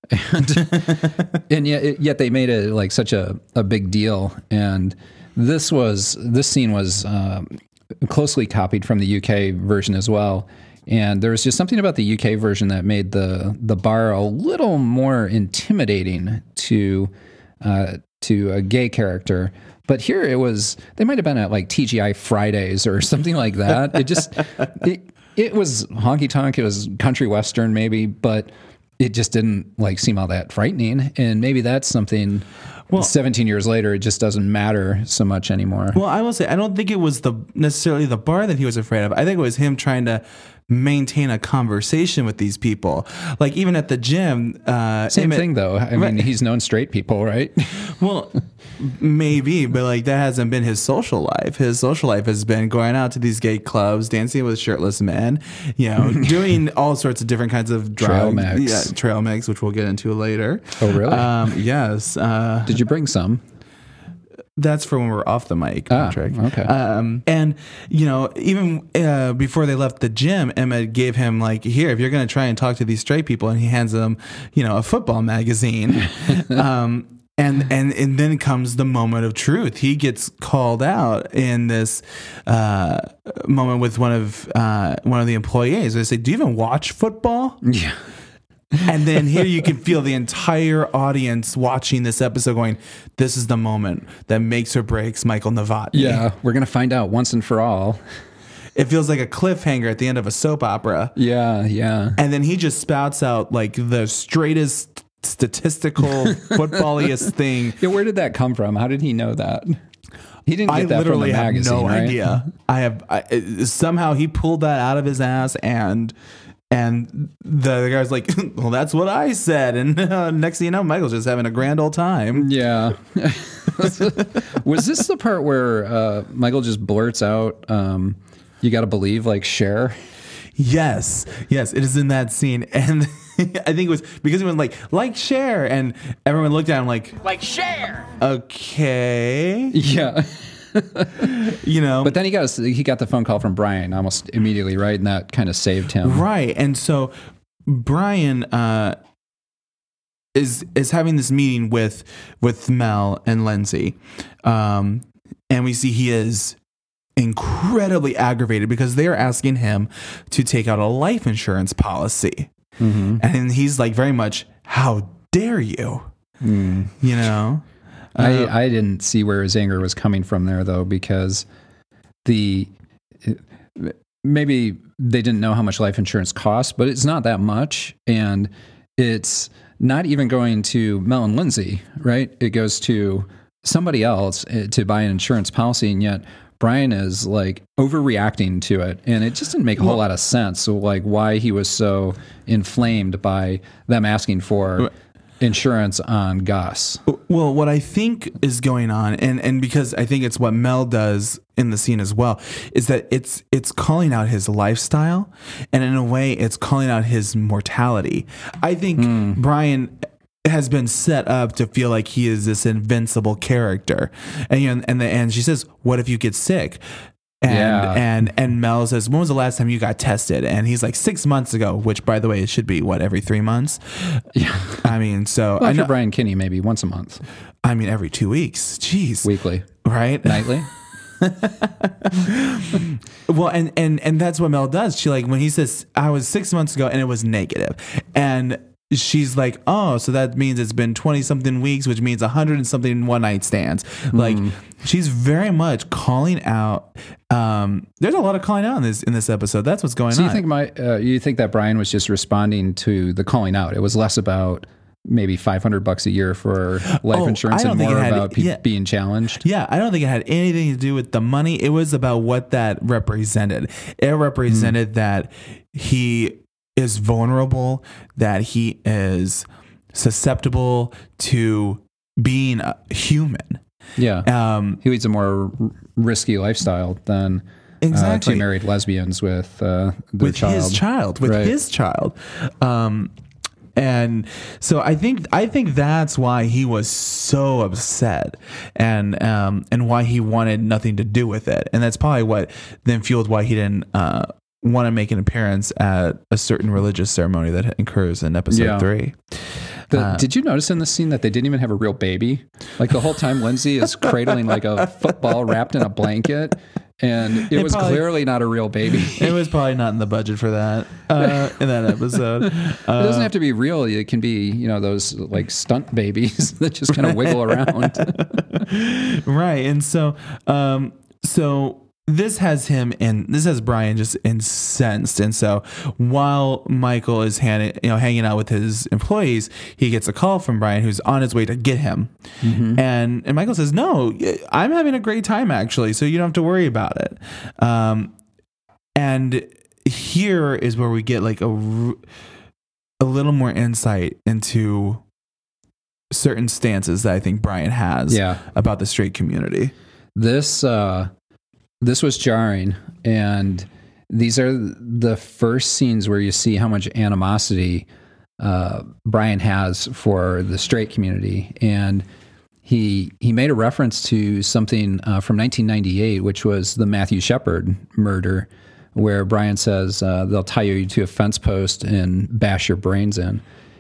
And, and yet, yet they made it like such a, a big deal. And this was this scene was um, closely copied from the U K version as well. And there was just something about the U K version that made the the bar a little more intimidating to uh, to a gay character. But here it was, they might have been at like T G I Fridays or something like that. It just, it, it was honky tonk. It was country western maybe, but it just didn't like seem all that frightening. And maybe that's something well, seventeen years later, it just doesn't matter so much anymore. Well, I will say, I don't think it was the necessarily the bar that he was afraid of. I think it was him trying to maintain a conversation with these people. Like even at the gym. Uh, Same Emmett- thing though. I mean, Right. he's known straight people, right? Well, maybe, but like that hasn't been his social life. His social life has been going out to these gay clubs, dancing with shirtless men, you know, doing all sorts of different kinds of drugs. Trail mix. Yeah, trail mix, which we'll get into later. Oh, really? Um, yes. Uh, Did you bring some? That's for when we're off the mic, Ah, Patrick. okay. Um, and, you know, even uh, before they left the gym, Emma gave him, like, here, if you're going to try and talk to these straight people, and he hands them, you know, a football magazine. um, and, and, and then comes the moment of truth. He gets called out in this uh, moment with one of uh, one of the employees. They say, do you even watch football? Yeah. And then here you can feel the entire audience watching this episode going, this is the moment that makes or breaks Michael Novotny. Yeah, we're going to find out once and for all. It feels like a cliffhanger at the end of a soap opera. Yeah, yeah. And then he just spouts out like the straightest, statistical, footballiest thing. Yeah, where did that come from? How did he know that? He didn't get I that literally from the have magazine, no right? idea. I have I, somehow he pulled that out of his ass and... And the, the guy's like, well, that's what I said. And uh, next thing you know, Michael's just having a grand old time. Yeah. Was this the part where uh, Michael just blurts out, um, you got to believe, like, Cher? Yes. Yes, it is in that scene. And I think it was because he was like, like Cher. And everyone looked at him like, Like Cher! okay. Yeah. You know. But then he got a, he got the phone call from Brian almost immediately, right? And that kind of saved him. Right. And so Brian uh, is is having this meeting with with Mel and Lindsay. Um, and we see he is incredibly aggravated because they are asking him to take out a life insurance policy. Mm-hmm. And he's like very much, how dare you? Mm. You know? I, Uh, I didn't see where his anger was coming from there, though, because the maybe they didn't know how much life insurance costs, but it's not that much. And it's not even going to Mel and Lindsay, right? It goes to somebody else to buy an insurance policy. And yet Brian is like overreacting to it. And it just didn't make a whole lot of sense. So like why he was so inflamed by them asking for insurance on Gus. Well, what I think is going on, and, and because I think it's what Mel does in the scene as well, is that it's it's calling out his lifestyle, and in a way, it's calling out his mortality. I think mm. Brian has been set up to feel like he is this invincible character, and you know, and the, and she says, "What if you get sick?" And, yeah. and and Mel says, when was the last time you got tested? And he's like, six months ago, which, by the way, it should be, what, every three months? Yeah. I mean, so... Well, I after know, Brian Kinney, maybe once a month. I mean, every two weeks. Jeez. Weekly. Right? Nightly. Well, and, and, and that's what Mel does. She, like, when he says, I was six months ago, and it was negative. And... she's like, oh, so that means it's been twenty something weeks, which means a hundred and something one night stands. Mm. Like she's very much calling out. Um, there's a lot of calling out in this in this episode. That's what's going so on. So you think my uh, you think that Brian was just responding to the calling out? It was less about maybe five hundred bucks a year for life oh, insurance and more had, about pe- yeah. being challenged. Yeah, I don't think it had anything to do with the money. It was about what that represented. It represented mm. that he is vulnerable, that he is susceptible to being a human. Yeah. Um, he leads a more r- risky lifestyle than exactly. uh, two married lesbians with uh, their with child. his child, with right. his child. Um, and so I think I think that's why he was so upset, and um, and why he wanted nothing to do with it. And that's probably what then fueled why he didn't uh, want to make an appearance at a certain religious ceremony that occurs in episode yeah. three. The, uh, did you notice in this scene that they didn't even have a real baby? Like the whole time Lindsay is cradling like a football wrapped in a blanket, and it, it was probably, clearly not a real baby. It was probably not in the budget for that uh, in that episode. Uh, it doesn't have to be real. It can be, you know, those like stunt babies that just kind of wiggle around. Right. And so, um, so this has him and this has Brian just incensed. And so while Michael is hand, you know, hanging out with his employees, he gets a call from Brian who's on his way to get him. Mm-hmm. And, and Michael says, no, I'm having a great time actually. So you don't have to worry about it. Um, and here is where we get like a, a little more insight into certain stances that I think Brian has Yeah. about the straight community. This uh, this was jarring, and these are the first scenes where you see how much animosity uh, Brian has for the straight community, and he he made a reference to something uh, from nineteen ninety-eight, which was the Matthew Shepard murder, where Brian says uh, they'll tie you to a fence post and bash your brains in,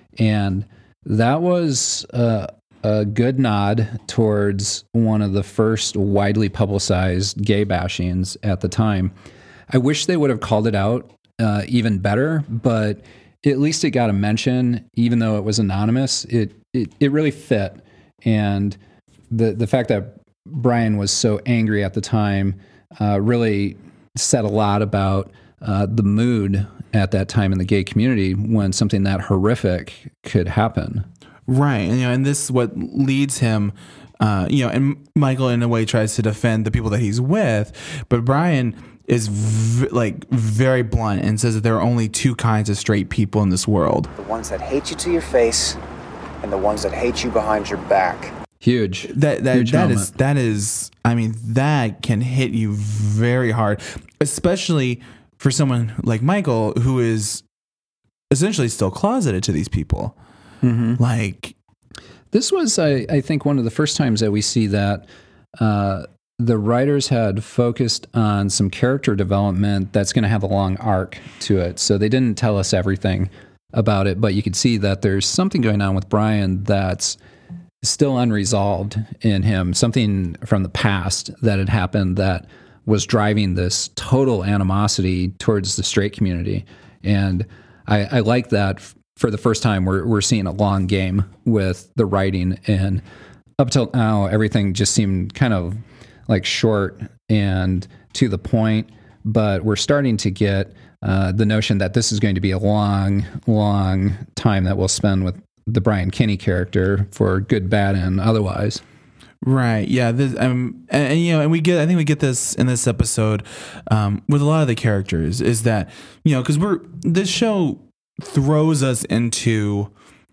and that was uh, a good nod towards one of the first widely publicized gay bashings at the time. I wish they would have called it out uh, even better, but at least it got a mention, even though it was anonymous. It it, it really fit, and the the fact that Brian was so angry at the time uh, really said a lot about uh, the mood at that time in the gay community when something that horrific could happen. Right. And, you know, and this is what leads him, uh, you know, and Michael in a way tries to defend the people that he's with, but Brian is v- like very blunt and says that there are only two kinds of straight people in this world. The ones that hate you to your face and the ones that hate you behind your back. Huge. That that Huge that moment. is that is I mean, that can hit you very hard, especially for someone like Michael who is essentially still closeted to these people. Mm-hmm. Like, this was, I, I think, one of the first times that we see that uh, the writers had focused on some character development that's going to have a long arc to it. So they didn't tell us everything about it, but you could see that there's something going on with Brian that's still unresolved in him, something from the past that had happened that was driving this total animosity towards the straight community. And I, I like that f- for the first time we're we're seeing a long game with the writing, and up till now everything just seemed kind of like short and to the point, but we're starting to get uh, the notion that this is going to be a long, long time that we'll spend with the Brian Kinney character for good, bad, and otherwise. right. Yeah. This, um, and, and, you know, and we get, I think we get this in this episode um, with a lot of the characters is that, you know, because we're, this show throws us into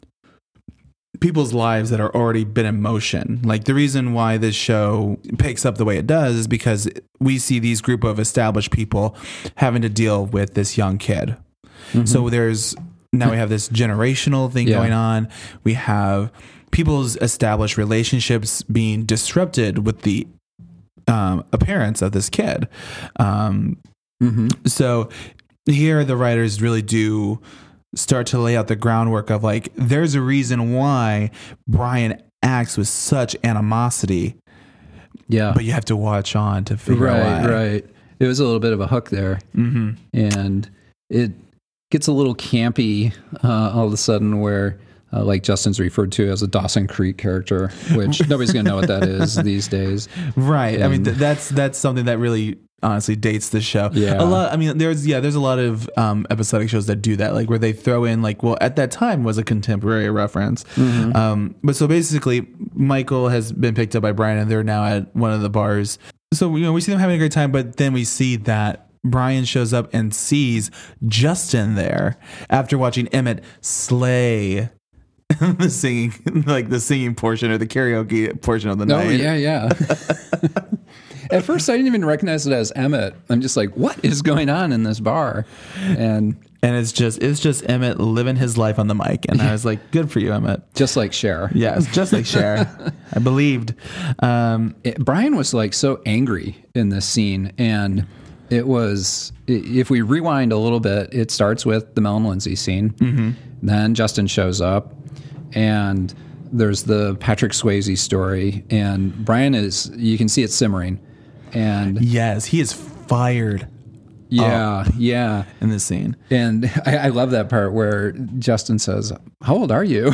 people's lives that are already been in motion. Like, the reason why this show picks up the way it does is because we see these group of established people having to deal with this young kid. Mm-hmm. So there's, now we have this generational thing Yeah. going on. We have people's established relationships being disrupted with the um, appearance of this kid. Um, Mm-hmm. so here the writers really do start to lay out the groundwork of, like, there's a reason why Brian acts with such animosity. Yeah. But you have to watch on to figure out Right, why. right. It was a little bit of a hook there. Mm-hmm. And it gets a little campy uh, all of a sudden where, uh, like Justin's referred to as a Dawson Creek character, which nobody's going to know what that is these days. Right. I mean, And- th- that's that's something that really honestly dates the show. Yeah. A lot. I mean, there's yeah, there's a lot of um, episodic shows that do that, like where they throw in, like, well, at that time was a contemporary reference. Mm-hmm. Um, but so basically, Michael has been picked up by Brian, and they're now at one of the bars. So, you know, we see them having a great time, but then we see that Brian shows up and sees Justin there after watching Emmett slay the singing, like the singing portion or the karaoke portion of the Oh, night. yeah, yeah. At first, I didn't even recognize it as Emmett. I'm just like, what is going on in this bar? And And it's just it's just Emmett living his life on the mic, and I was like, good for you, Emmett. just like Cher. Yeah, it's just like Cher. I believed. Um, It, Brian was like so angry in this scene, and it was, i- if we rewind a little bit, it starts with the Mel and Lindsay scene. Mm-hmm. Then Justin shows up, and there's the Patrick Swayze story, and Brian is, you can see it simmering. And yes, he is fired yeah, yeah. in this scene. And I, I love that part where Justin says, "How old are you?"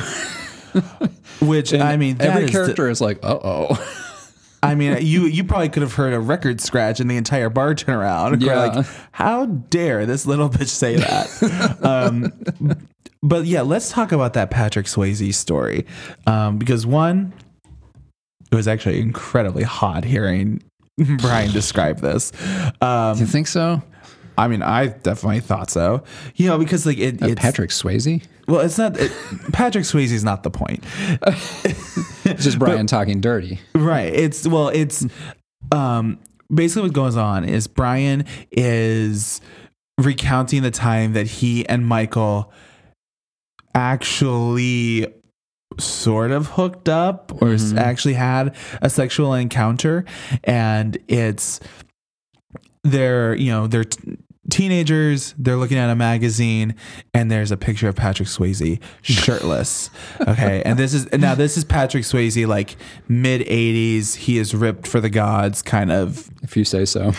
Which, I mean, that Every is character is like, "Uh oh." I mean, you you probably could have heard a record scratch and the entire bar turn around. You're Yeah. like, how dare this little bitch say that? um, but yeah, let's talk about that Patrick Swayze story. Um, because one, it was actually incredibly hot hearing Brian describe this. Um, Do you think so? I mean, I definitely thought so. You know, because like it, Uh, it's Patrick Swayze? well, it's not it, Patrick Swayze is not the point, It's just Brian talking dirty. right? It's well, it's um basically what goes on is Brian is recounting the time that he and Michael actually sort of hooked up or mm-hmm. actually had a sexual encounter, and it's they're you know they're t- teenagers, they're looking at a magazine, and there's a picture of Patrick Swayze shirtless. Okay, and this is now this is Patrick Swayze, like mid eighties, he is ripped for the gods, kind of, if you say so.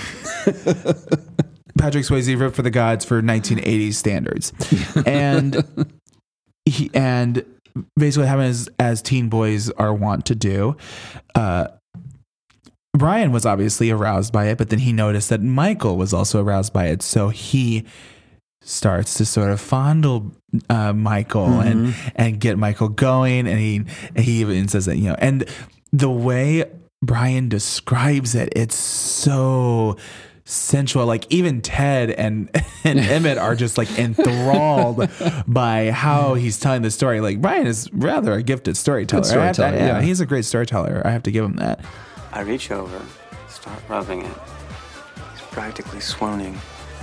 Patrick Swayze ripped for the gods for nineteen eighties standards. And he and basically what happened is, as teen boys are wont to do, uh, Brian was obviously aroused by it, but then he noticed that Michael was also aroused by it. So he starts to sort of fondle uh, Michael mm-hmm. and and get Michael going. And he and he even says that, you know, and the way Brian describes it, it's so sensual. Like even Ted and and Emmett are just like enthralled by how he's telling the story. Like Brian is rather a gifted storyteller. Good storyteller, to, yeah, yeah. He's a great storyteller. I have to give him that. I reach over, start rubbing it. It's practically swooning.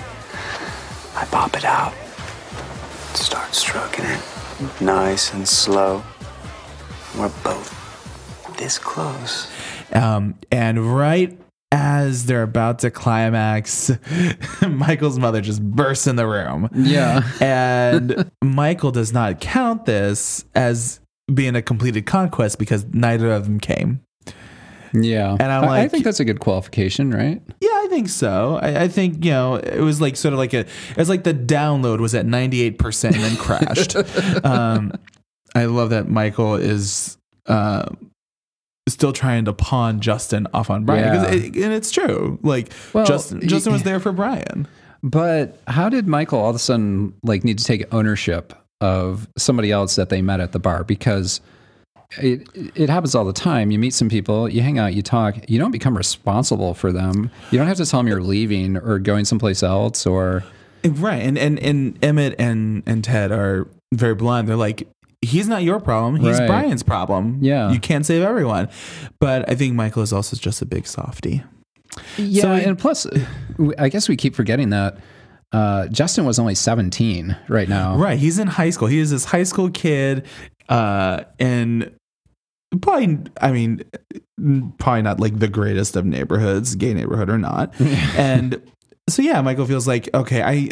I pop it out, start stroking it, nice and slow. We're both this close. Um, and right as they're about to climax, Michael's mother just bursts in the room. Yeah. And Michael does not count this as being a completed conquest because neither of them came. Yeah. And I'm I, like, I think that's a good qualification, right? Yeah, I think so. I, I think, you know, it was like sort of like a, it was like the download was at ninety-eight percent and then crashed. um, I love that Michael is, uh, still trying to pawn Justin off on Brian, Yeah. it, and it's true. Like Well, Justin, Justin y- was there for Brian. But how did Michael all of a sudden like need to take ownership of somebody else that they met at the bar? Because it it happens all the time. You meet some people, you hang out, you talk. You don't become responsible for them. You don't have to tell them you're leaving or going someplace else or Right. And and and Emmett and and Ted are very blunt. They're like, he's not your problem. He's Right. Brian's problem. Yeah. You can't save everyone. But I think Michael is also just a big softie. Yeah, So I- and plus, I guess we keep forgetting that uh, Justin was only seventeen right now. Right. He's in high school. He is this high school kid. Uh, and probably, I mean, probably not like the greatest of neighborhoods, gay neighborhood or not. And so, yeah, Michael feels like, okay, I,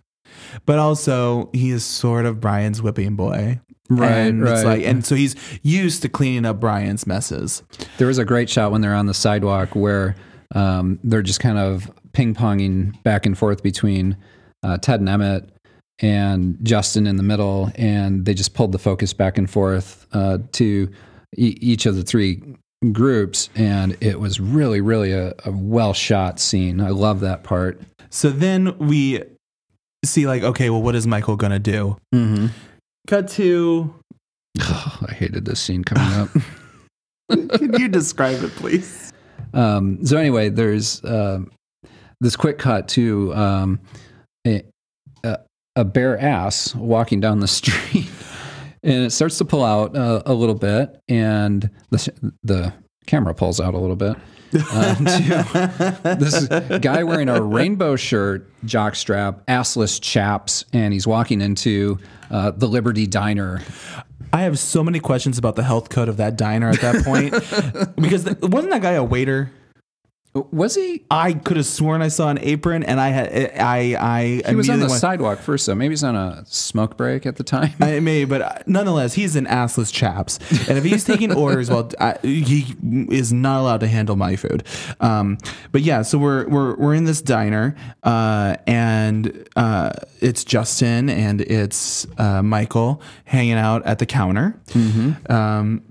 but also he is sort of Brian's whipping boy. Right, and It's right. like, and so he's used to cleaning up Brian's messes. There was a great shot when they're on the sidewalk where um, they're just kind of ping-ponging back and forth between uh, Ted and Emmett and Justin in the middle, and they just pulled the focus back and forth uh, to e- each of the three groups, and it was really, really a, a well-shot scene. I love that part. So then we see like, okay, well, what is Michael going to do? Mm-hmm. Cut to... Oh, I hated this scene coming up. Can you describe it, please? Um, so anyway, there's uh, this quick cut to um, a, a, a bare ass walking down the street, and it starts to pull out uh, a little bit, and the the camera pulls out a little bit. Uh, to this guy wearing a rainbow shirt, jockstrap, assless chaps, and he's walking into uh, the Liberty Diner. I have so many questions about the health code of that diner at that point. Because the, wasn't that guy a waiter? Was he? I could have sworn I saw an apron, and I had I I He was on the went, sidewalk first, though. Maybe he's on a smoke break at the time. I may, but nonetheless, he's an assless chaps, and if he's taking orders, well, I, he is not allowed to handle my food. Um, but yeah, so we're we're we're in this diner, uh, and uh, it's Justin and it's uh, Michael hanging out at the counter, Mm-hmm. um,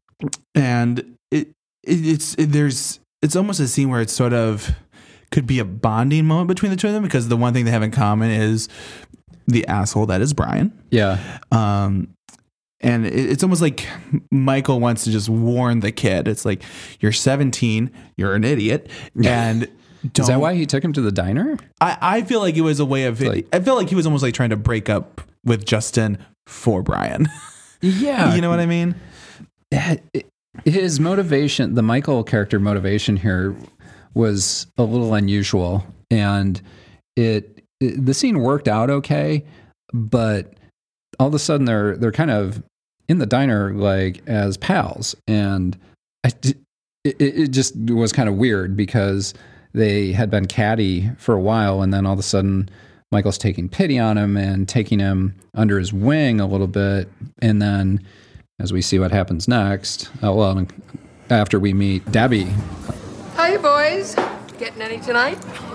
and it, it it's it, there's. It's almost a scene where it's sort of could be a bonding moment between the two of them, because the one thing they have in common is the asshole that is Brian. Yeah. Um, and it, it's almost like Michael wants to just warn the kid. It's like, you're seventeen, you're an idiot, and Is that why he took him to the diner? I, I feel like it was a way of, Like- I feel like he was almost like trying to break up with Justin for Brian. Yeah. You know what I mean? His motivation, the Michael character motivation here was a little unusual, and it, it the scene worked out okay, but all of a sudden they're they're kind of in the diner like as pals, and I, it, it just was kind of weird because they had been catty for a while, and then all of a sudden Michael's taking pity on him and taking him under his wing a little bit, and then as we see what happens next, uh, well, after we meet Debbie. Hi, boys. Getting any tonight?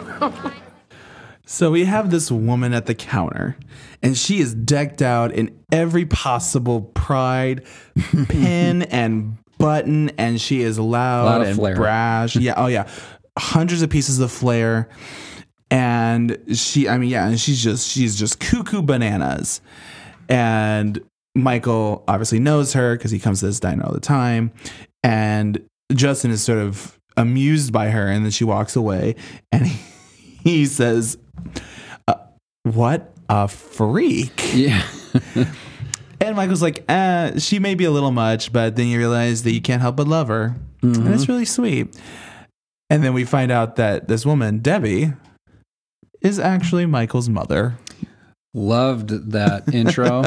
So we have this woman at the counter, and she is decked out in every possible pride pin and button, and she is loud Lot of and flair. brash. Yeah, oh yeah, hundreds of pieces of flair, and she, I mean, yeah, and she's just she's just cuckoo bananas, and Michael obviously knows her because he comes to this diner all the time, and Justin is sort of amused by her, and then she walks away, and he, he says, uh, "What a freak!" Yeah. And Michael's like, uh, "She may be a little much, but then you realize that you can't help but love her, and it's really sweet." And then we find out that this woman, Debbie, is actually Michael's mother. Loved that intro.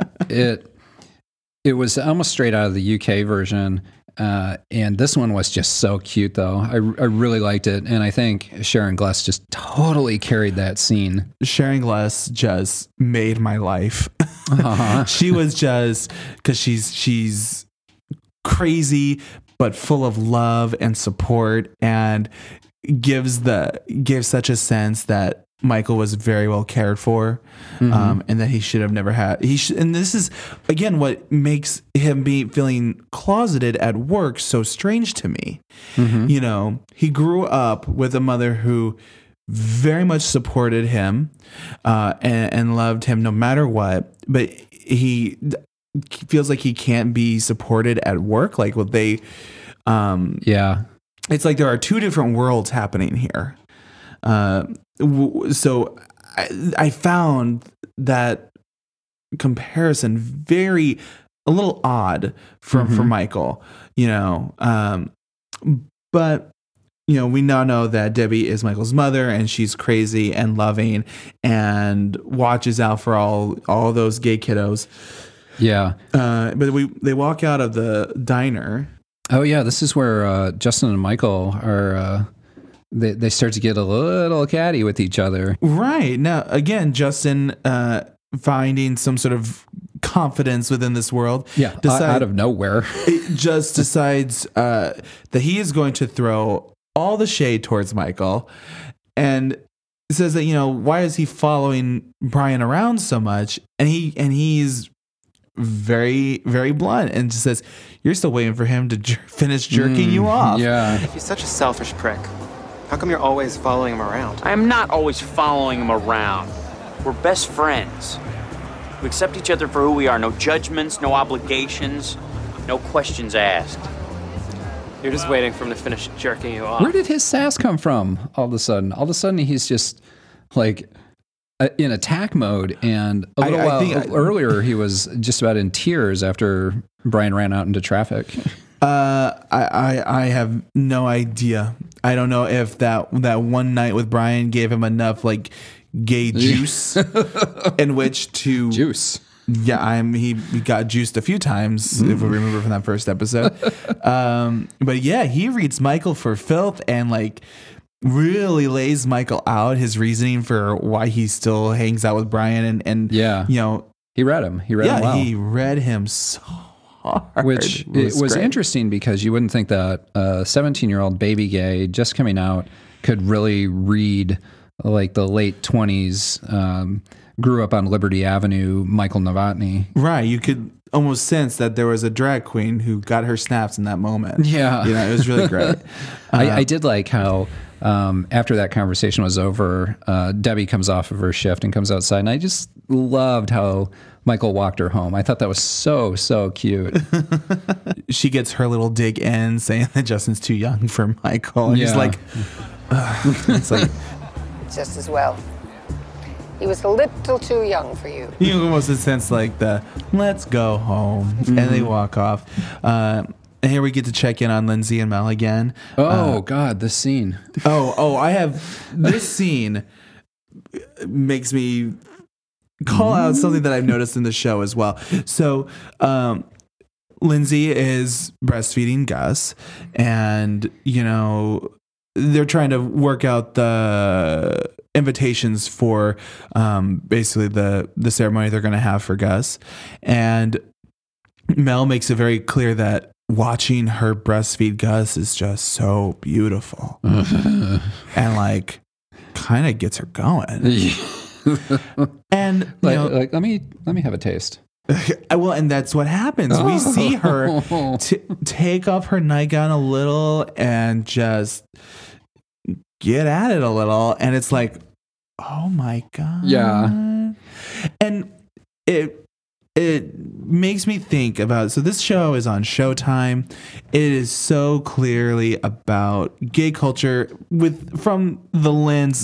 It it was almost straight out of the U K version, uh, and this one was just so cute, though. I, I really liked it, and I think Sharon Gless just totally carried that scene. Sharon Gless just made my life. Uh-huh. She was just, because she's she's crazy but full of love and support, and gives the gives such a sense that Michael was very well cared for, mm-hmm. um, and that he should have never had. He should, and this is again what makes him be feeling closeted at work so strange to me. Mm-hmm. You know, he grew up with a mother who very much supported him uh, and, and loved him no matter what, but he feels like he can't be supported at work. Like what they, um, yeah, it's like there are two different worlds happening here. Uh, so I, I found that comparison very a little odd for mm-hmm. for Michael, you know. Um, but you know, we now know that Debbie is Michael's mother, and she's crazy and loving and watches out for all all those gay kiddos. Yeah. Uh, but we they walk out of the diner. Oh yeah, this is where uh, Justin and Michael are. Uh, they they start to get a little catty with each other. Right now, again, Justin uh, finding some sort of confidence within this world. Yeah, decide, out of nowhere, it just decides uh, that he is going to throw all the shade towards Michael, and says that, you know, why is he following Brian around so much? And he and he's very, very blunt and just says, "You're still waiting for him to jer- finish jerking mm, you off." Yeah. If he's such a selfish prick, how come you're always following him around? I am not always following him around. We're best friends. We accept each other for who we are. No judgments, no obligations, no questions asked. You're just waiting for him to finish jerking you off. Where did his sass come from all of a sudden? All of a sudden he's just like in attack mode, and a little I, I while think I, earlier he was just about in tears after Brian ran out into traffic. Uh, I, I I have no idea. I don't know if that that one night with Brian gave him enough like gay juice in which to juice. Yeah, I'm. He, he got juiced a few times, mm. if we remember from that first episode. um, but yeah, he reads Michael for filth and like really lays Michael out his reasoning for why he still hangs out with Brian, and and yeah, you know, he read him. He read yeah, him well. he read him so hard, which it was, it was interesting because you wouldn't think that a seventeen-year-old baby gay just coming out could really read like the late twenties. Um, grew up on Liberty Avenue, Michael Novotny. Right. You could almost sense that there was a drag queen who got her snaps in that moment. Yeah. You know, it was really great. I, uh, I did like how um, after that conversation was over, uh, Debbie comes off of her shift and comes outside. And I just loved how Michael walked her home. I thought that was so, so cute. She gets her little dig in saying that Justin's too young for Michael. And yeah. he's like, uh, it's like Just as well. He was a little too young for you. you almost sense like the let's go home, mm-hmm. and they walk off. Uh, and here we get to check in on Lindsay and Mel again. Oh uh, God, this scene. Oh, oh, I have this scene makes me call out something that I've noticed in the show as well. So, um, Lindsay is breastfeeding Gus, and you know they're trying to work out the invitations for um, basically the the ceremony they're going to have for Gus, and Mel makes it very clear that watching her breastfeed Gus is just so beautiful, and like kind of gets her going. And you like, know, like, let me let me have a taste. Well, and that's what happens. We see her t- take off her nightgown a little and just get at it a little, and it's like, oh my god, yeah. And it it makes me think about. So this show is on Showtime. It is so clearly about gay culture with from the lens.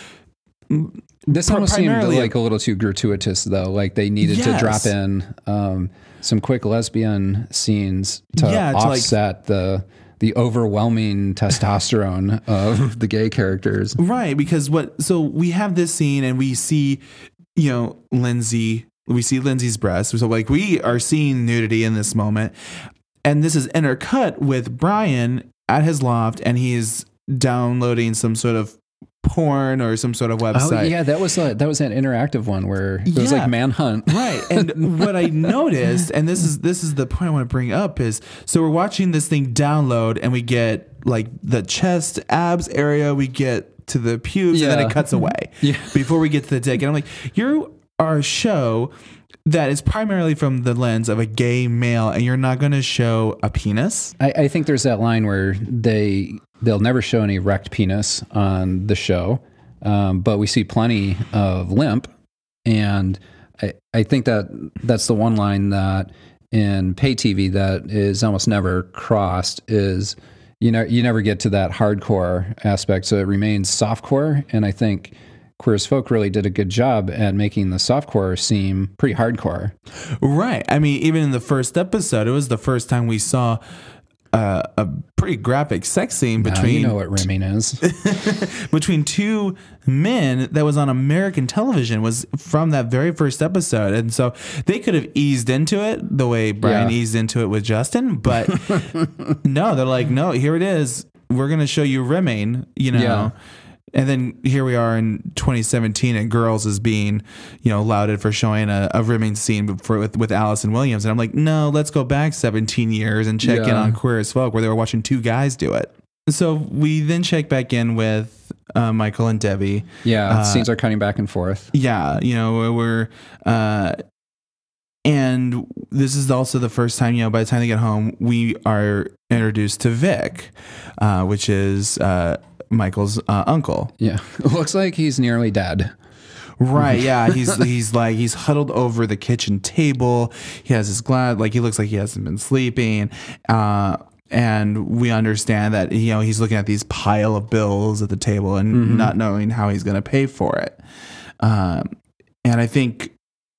This almost seemed like a little too gratuitous, though. Like they needed yes. to drop in um, some quick lesbian scenes to yeah, offset like, the the overwhelming testosterone of the gay characters. Right, because what? So we have this scene, and we see, you know, Lindsay. We see Lindsay's breast. So like we are seeing nudity in this moment, and this is intercut with Brian at his loft, and he's downloading some sort of porn or some sort of website. Oh yeah, that was a, that was an interactive one where it was yeah. like Manhunt, right? And what I noticed, and this is this is the point I want to bring up, is so we're watching this thing download, and we get like the chest, abs area, we get to the pubes, yeah. and then it cuts away yeah. before we get to the dick, and I'm like, you are a show that is primarily from the lens of a gay male, and you're not going to show a penis. I, I think there's that line where they they'll never show an erect penis on the show, um, but we see plenty of limp, and I, I think that that's the one line that in pay T V that is almost never crossed is you know you never get to that hardcore aspect, so it remains softcore, and I think Queer as Folk really did a good job at making the softcore seem pretty hardcore. Right. I mean, even in the first episode, it was the first time we saw uh, a pretty graphic sex scene between... Now you know what rimming is. between two men that was on American television, was from that very first episode. And so they could have eased into it the way Brian yeah. eased into it with Justin. But no, they're like, no, here it is. We're going to show you rimming, you know. Yeah. And then here we are in twenty seventeen, and Girls is being, you know, lauded for showing a, a rimming scene for, with, with Allison Williams. And I'm like, no, let's go back seventeen years and check yeah. in on Queer as Folk, where they were watching two guys do it. So we then check back in with uh, Michael and Debbie. Yeah, uh, scenes are cutting back and forth. Yeah, you know, we're... Uh, and this is also the first time, you know, by the time they get home, we are introduced to Vic, uh, which is... Uh, Michael's uh, uncle. Yeah. Looks like he's nearly dead. Right. Yeah. He's he's like he's huddled over the kitchen table. He has his glass, like he looks like he hasn't been sleeping. Uh, and we understand that, you know, he's looking at these pile of bills at the table and mm-hmm. not knowing how he's going to pay for it. Um, and I think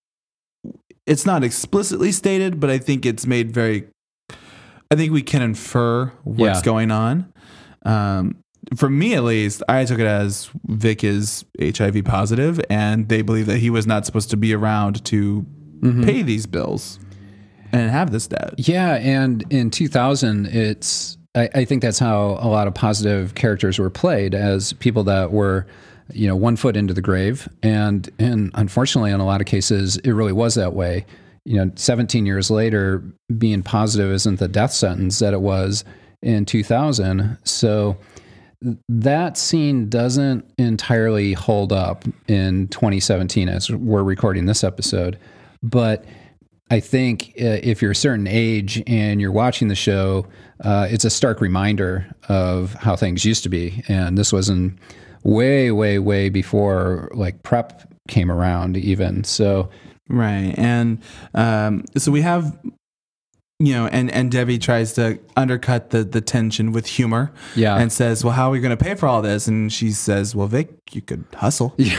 it's not explicitly stated, but I think it's made very. I think we can infer what's yeah. going on. Um, For me, at least, I took it as Vic is H I V positive, and they believe that he was not supposed to be around to mm-hmm. pay these bills and have this debt. Yeah, and in two thousand, it's I, I think that's how a lot of positive characters were played, as people that were, you know, one foot into the grave, and and unfortunately, in a lot of cases, it really was that way. You know, seventeen years later, being positive isn't the death sentence that it was in two thousand. So that scene doesn't entirely hold up in twenty seventeen as we're recording this episode. But I think uh, if you're a certain age and you're watching the show, uh, it's a stark reminder of how things used to be. And this was in way, way, way before like PrEP came around even. So, right. And um, so we have you know, and, and Debbie tries to undercut the, the tension with humor. Yeah. And says, well, how are we going to pay for all this? And she says, well, Vic, you could hustle. Yeah.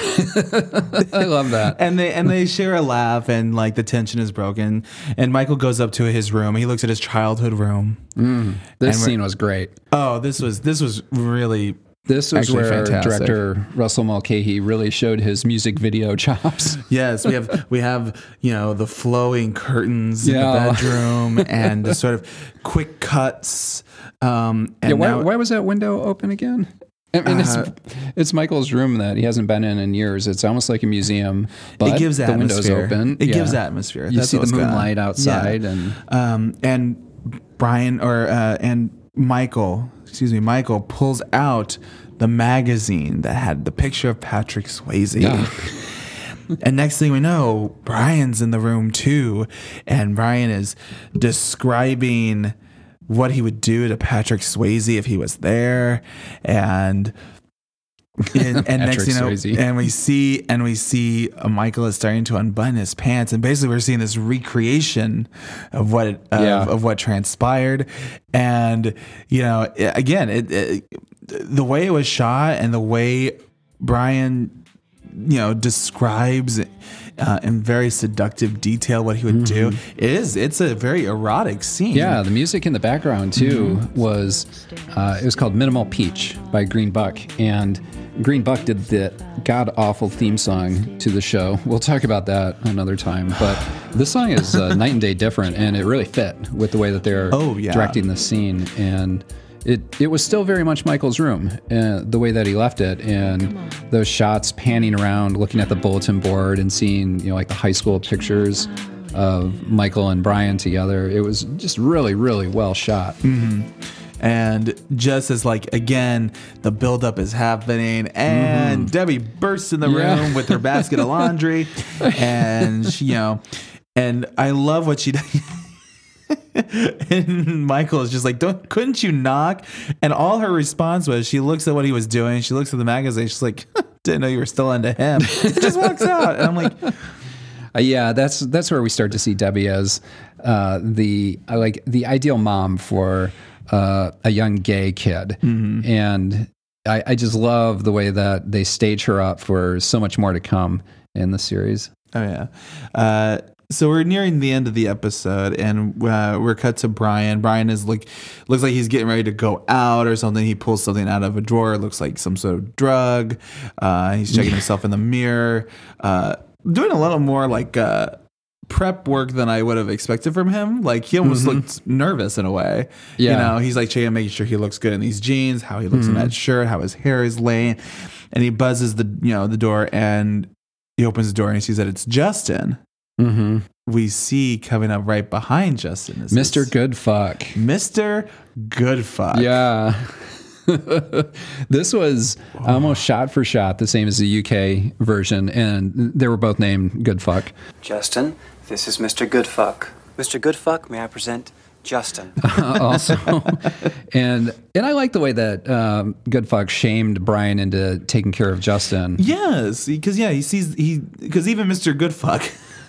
I love that. And they and they share a laugh, and like the tension is broken. And Michael goes up to his room. He looks at his childhood room. Mm, this scene was great. Oh, this was this was really This was actually where fantastic. director Russell Mulcahy really showed his music video chops. Yes, we have we have you know the flowing curtains in Yeah. the bedroom and the sort of quick cuts. Um, and Yeah, why, now, why was that window open again? I mean, Uh, it's, it's Michael's room that he hasn't been in in years. It's almost like a museum, but it gives the window's atmosphere. open. It Yeah. gives atmosphere. You That's see the what's going on. moonlight outside, Yeah. and um, and Brian or uh, and Michael, excuse me, Michael pulls out the magazine that had the picture of Patrick Swayze. Yeah. And next thing we know, Brian's in the room too, and Brian is describing what he would do to Patrick Swayze if he was there, and and, and next Patrick you know, Swayze. and we see and we see uh, Michael is starting to unbutton his pants, and basically we're seeing this recreation of what it, of, Yeah. of what transpired, and you know, it- again, it, it the way it was shot and the way Brian, you know, describes uh, in very seductive detail what he would do. It is it's a very erotic scene. yeah, the music in the background too Mm-hmm. was uh, it was called "Minimal Peach" by Green Buck, and Green Buck did the god awful theme song to the show. We'll talk about that another time, but this song is uh, night and day different, and it really fit with the way that they're Oh, yeah. directing the scene. And it it was still very much Michael's room, uh, the way that he left it, and those shots panning around, looking at the bulletin board and seeing, you know, like the high school pictures of Michael and Brian together. It was just really, really well shot. And just as like again, the buildup is happening, and Debbie bursts in the Yeah. room with her basket of laundry, and she, you know, and I love what she does. And Michael is just like, "Don't, couldn't you knock?" And all her response was, she looks at what he was doing, she looks at the magazine, she's like, "Didn't know you were still into him." She just walks out, and I'm like, Uh, yeah, that's that's where we start to see Debbie as uh, the uh, like the ideal mom for uh, a young gay kid, and I, I just love the way that they stage her up for so much more to come in the series. "Oh yeah." Uh, so we're nearing the end of the episode, and uh, we're cut to Brian. Brian is like, looks like he's getting ready to go out or something. He pulls something out of a drawer. It looks like some sort of drug. Uh, he's checking himself in the mirror, uh, doing a little more like uh, prep work than I would have expected from him. Like he almost looked nervous in a way. Yeah. You know, he's like checking, making sure he looks good in these jeans, how he looks in that shirt, how his hair is laying, and he buzzes the you know the door, and he opens the door and he sees that it's Justin. Mm-hmm. We see coming up right behind Justin is Mister this- Goodfuck. Mister Goodfuck. Yeah. This was almost shot for shot the same as the U K version, and they were both named Goodfuck. Justin, this is Mister Goodfuck. Mister Goodfuck, may I present Justin? also, and and I like the way that um, Goodfuck shamed Brian into taking care of Justin. Yes, because yeah, he sees he because even Mister Goodfuck,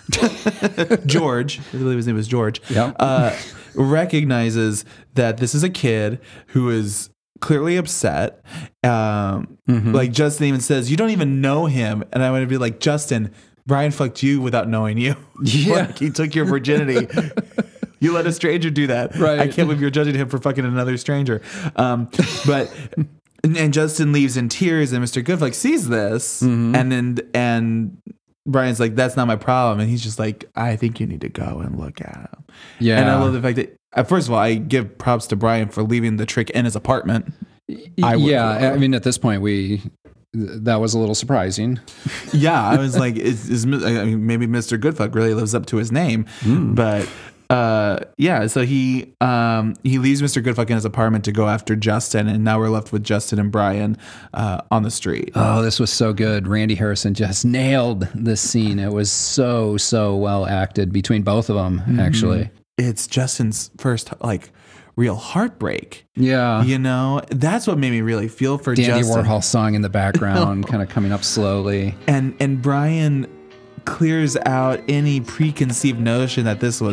George, I believe his name was George, Yep. uh, recognizes that this is a kid who is clearly upset. Um, Like Justin even says, "You don't even know him," and I want to be like, Justin, Brian fucked you without knowing you. Yeah. Like, he took your virginity. You let a stranger do that. Right. I can't believe you're judging him for fucking another stranger. Um, but and, and Justin leaves in tears, and Mister Goodfuck sees this, Mm-hmm. and then and Brian's like, "That's not my problem," and he's just like, "I think you need to go and look at him." Yeah. And I love the fact that uh, first of all, I give props to Brian for leaving the trick in his apartment. I would- yeah, I mean, at this point, we that was a little surprising. Yeah, I was like, is, is I mean, maybe Mister Goodfuck really lives up to his name, but uh, yeah. So he um, he leaves Mister Goodfuck in his apartment to go after Justin, and now we're left with Justin and Brian uh, on the street. Oh, this was so good. Randy Harrison just nailed this scene. It was so so well acted between both of them. Actually, It's Justin's first like real heartbreak. yeah. You know, that's what made me really feel for Dandy Justin. Warhol song in the background, kind of coming up slowly. And and Brian clears out any preconceived notion that this was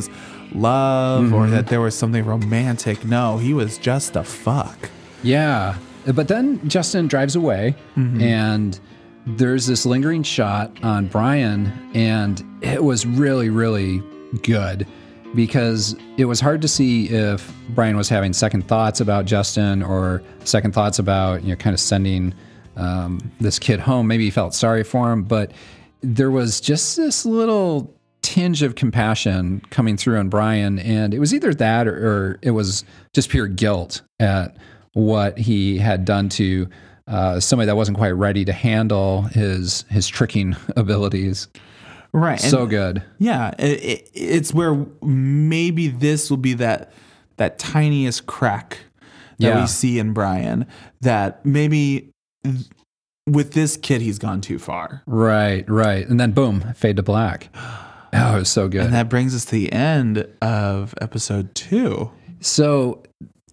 love Mm-hmm. or that there was something romantic. No, he was just a fuck. Yeah. But then Justin drives away, Mm-hmm. and there's this lingering shot on Brian, and it was really, really good because it was hard to see if Brian was having second thoughts about Justin or second thoughts about, you know, kind of sending um, this kid home. Maybe he felt sorry for him, but there was just this little tinge of compassion coming through on Brian, and it was either that or, or it was just pure guilt at what he had done to uh, somebody that wasn't quite ready to handle his his tricking abilities. Right. So and, good. Yeah. It, it, it's where maybe this will be that that tiniest crack that Yeah. we see in Brian, that maybe th- with this kid, he's gone too far. Right, right. And then boom, fade to black. Oh, it was so good. And that brings us to the end of episode two. So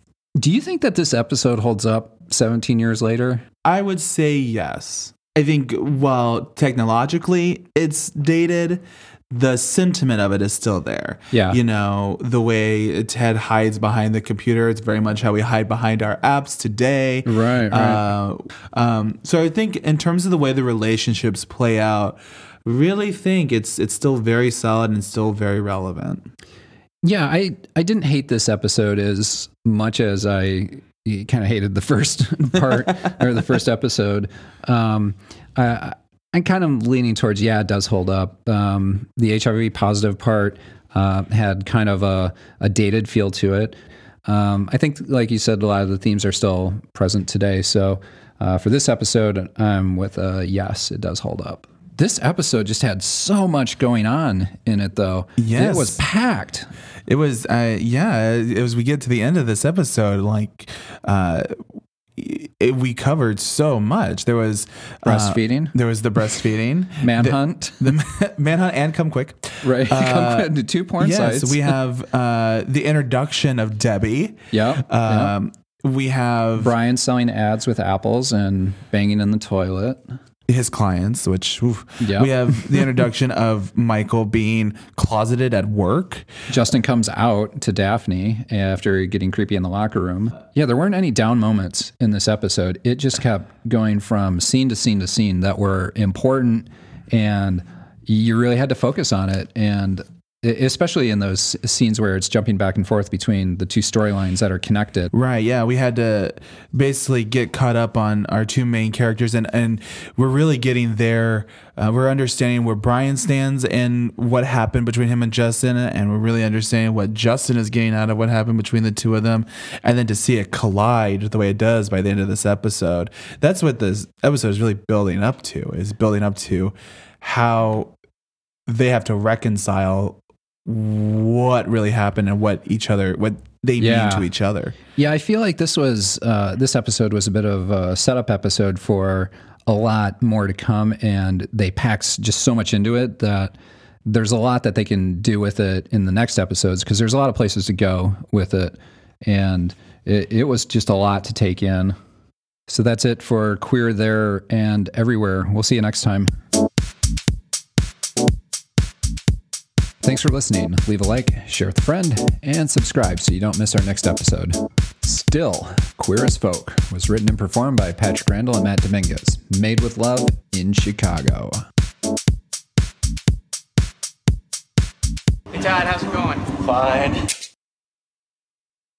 do you think that this episode holds up seventeen years later? I would say yes. I think while technologically it's dated, the sentiment of it is still there. Yeah. You know, the way Ted hides behind the computer, it's very much how we hide behind our apps today. Right, right. Uh, um, so I think in terms of the way the relationships play out, really think it's it's still very solid and still very relevant. Yeah, I, I didn't hate this episode as much as I kind of hated the first part or the first episode. Um, I, I'm kind of leaning towards, yeah, it does hold up. Um, the H I V positive part uh, had kind of a, a dated feel to it. Um, I think, like you said, a lot of the themes are still present today. So uh, for this episode, I'm with a yes, it does hold up. This episode just had so much going on in it, though. Yes. It was packed. It was, uh, yeah, as we get to the end of this episode, like, uh, it, we covered so much. There was uh, Breastfeeding. There was the breastfeeding. Manhunt. The, the Manhunt and Come Quick. Right. Uh, Come to two porn yes, sites. we have uh, the introduction of Debbie. Yeah. Um, We have Brian selling ads with apples and banging in the toilet. his clients, which oof. Yep. We have the introduction of Michael being closeted at work. Justin comes out to Daphne after getting creepy in the locker room. Yeah, there weren't any down moments in this episode. It just kept going from scene to scene to scene that were important, and you really had to focus on it. And especially in those scenes where it's jumping back and forth between the two storylines that are connected. Right, yeah. We had to basically get caught up on our two main characters, and, and we're really getting there. Uh, we're understanding where Brian stands and what happened between him and Justin, and we're really understanding what Justin is getting out of what happened between the two of them. And then to see it collide the way it does by the end of this episode, that's what this episode is really building up to, is building up to how they have to reconcile what really happened and what each other, what they Yeah. mean to each other. Yeah, I feel like this was uh, this episode was a bit of a setup episode for a lot more to come, and they packed just so much into it that there's a lot that they can do with it in the next episodes, because there's a lot of places to go with it, and it, it was just a lot to take in. So that's it for Queer There and Everywhere. We'll see you next time. Thanks for listening. Leave a like, share with a friend, and subscribe so you don't miss our next episode. Still, Queer as Folk was written and performed by Patrick Randall and Matt Dominguez. Made with love in Chicago. Hey, Todd, how's it going? Fine.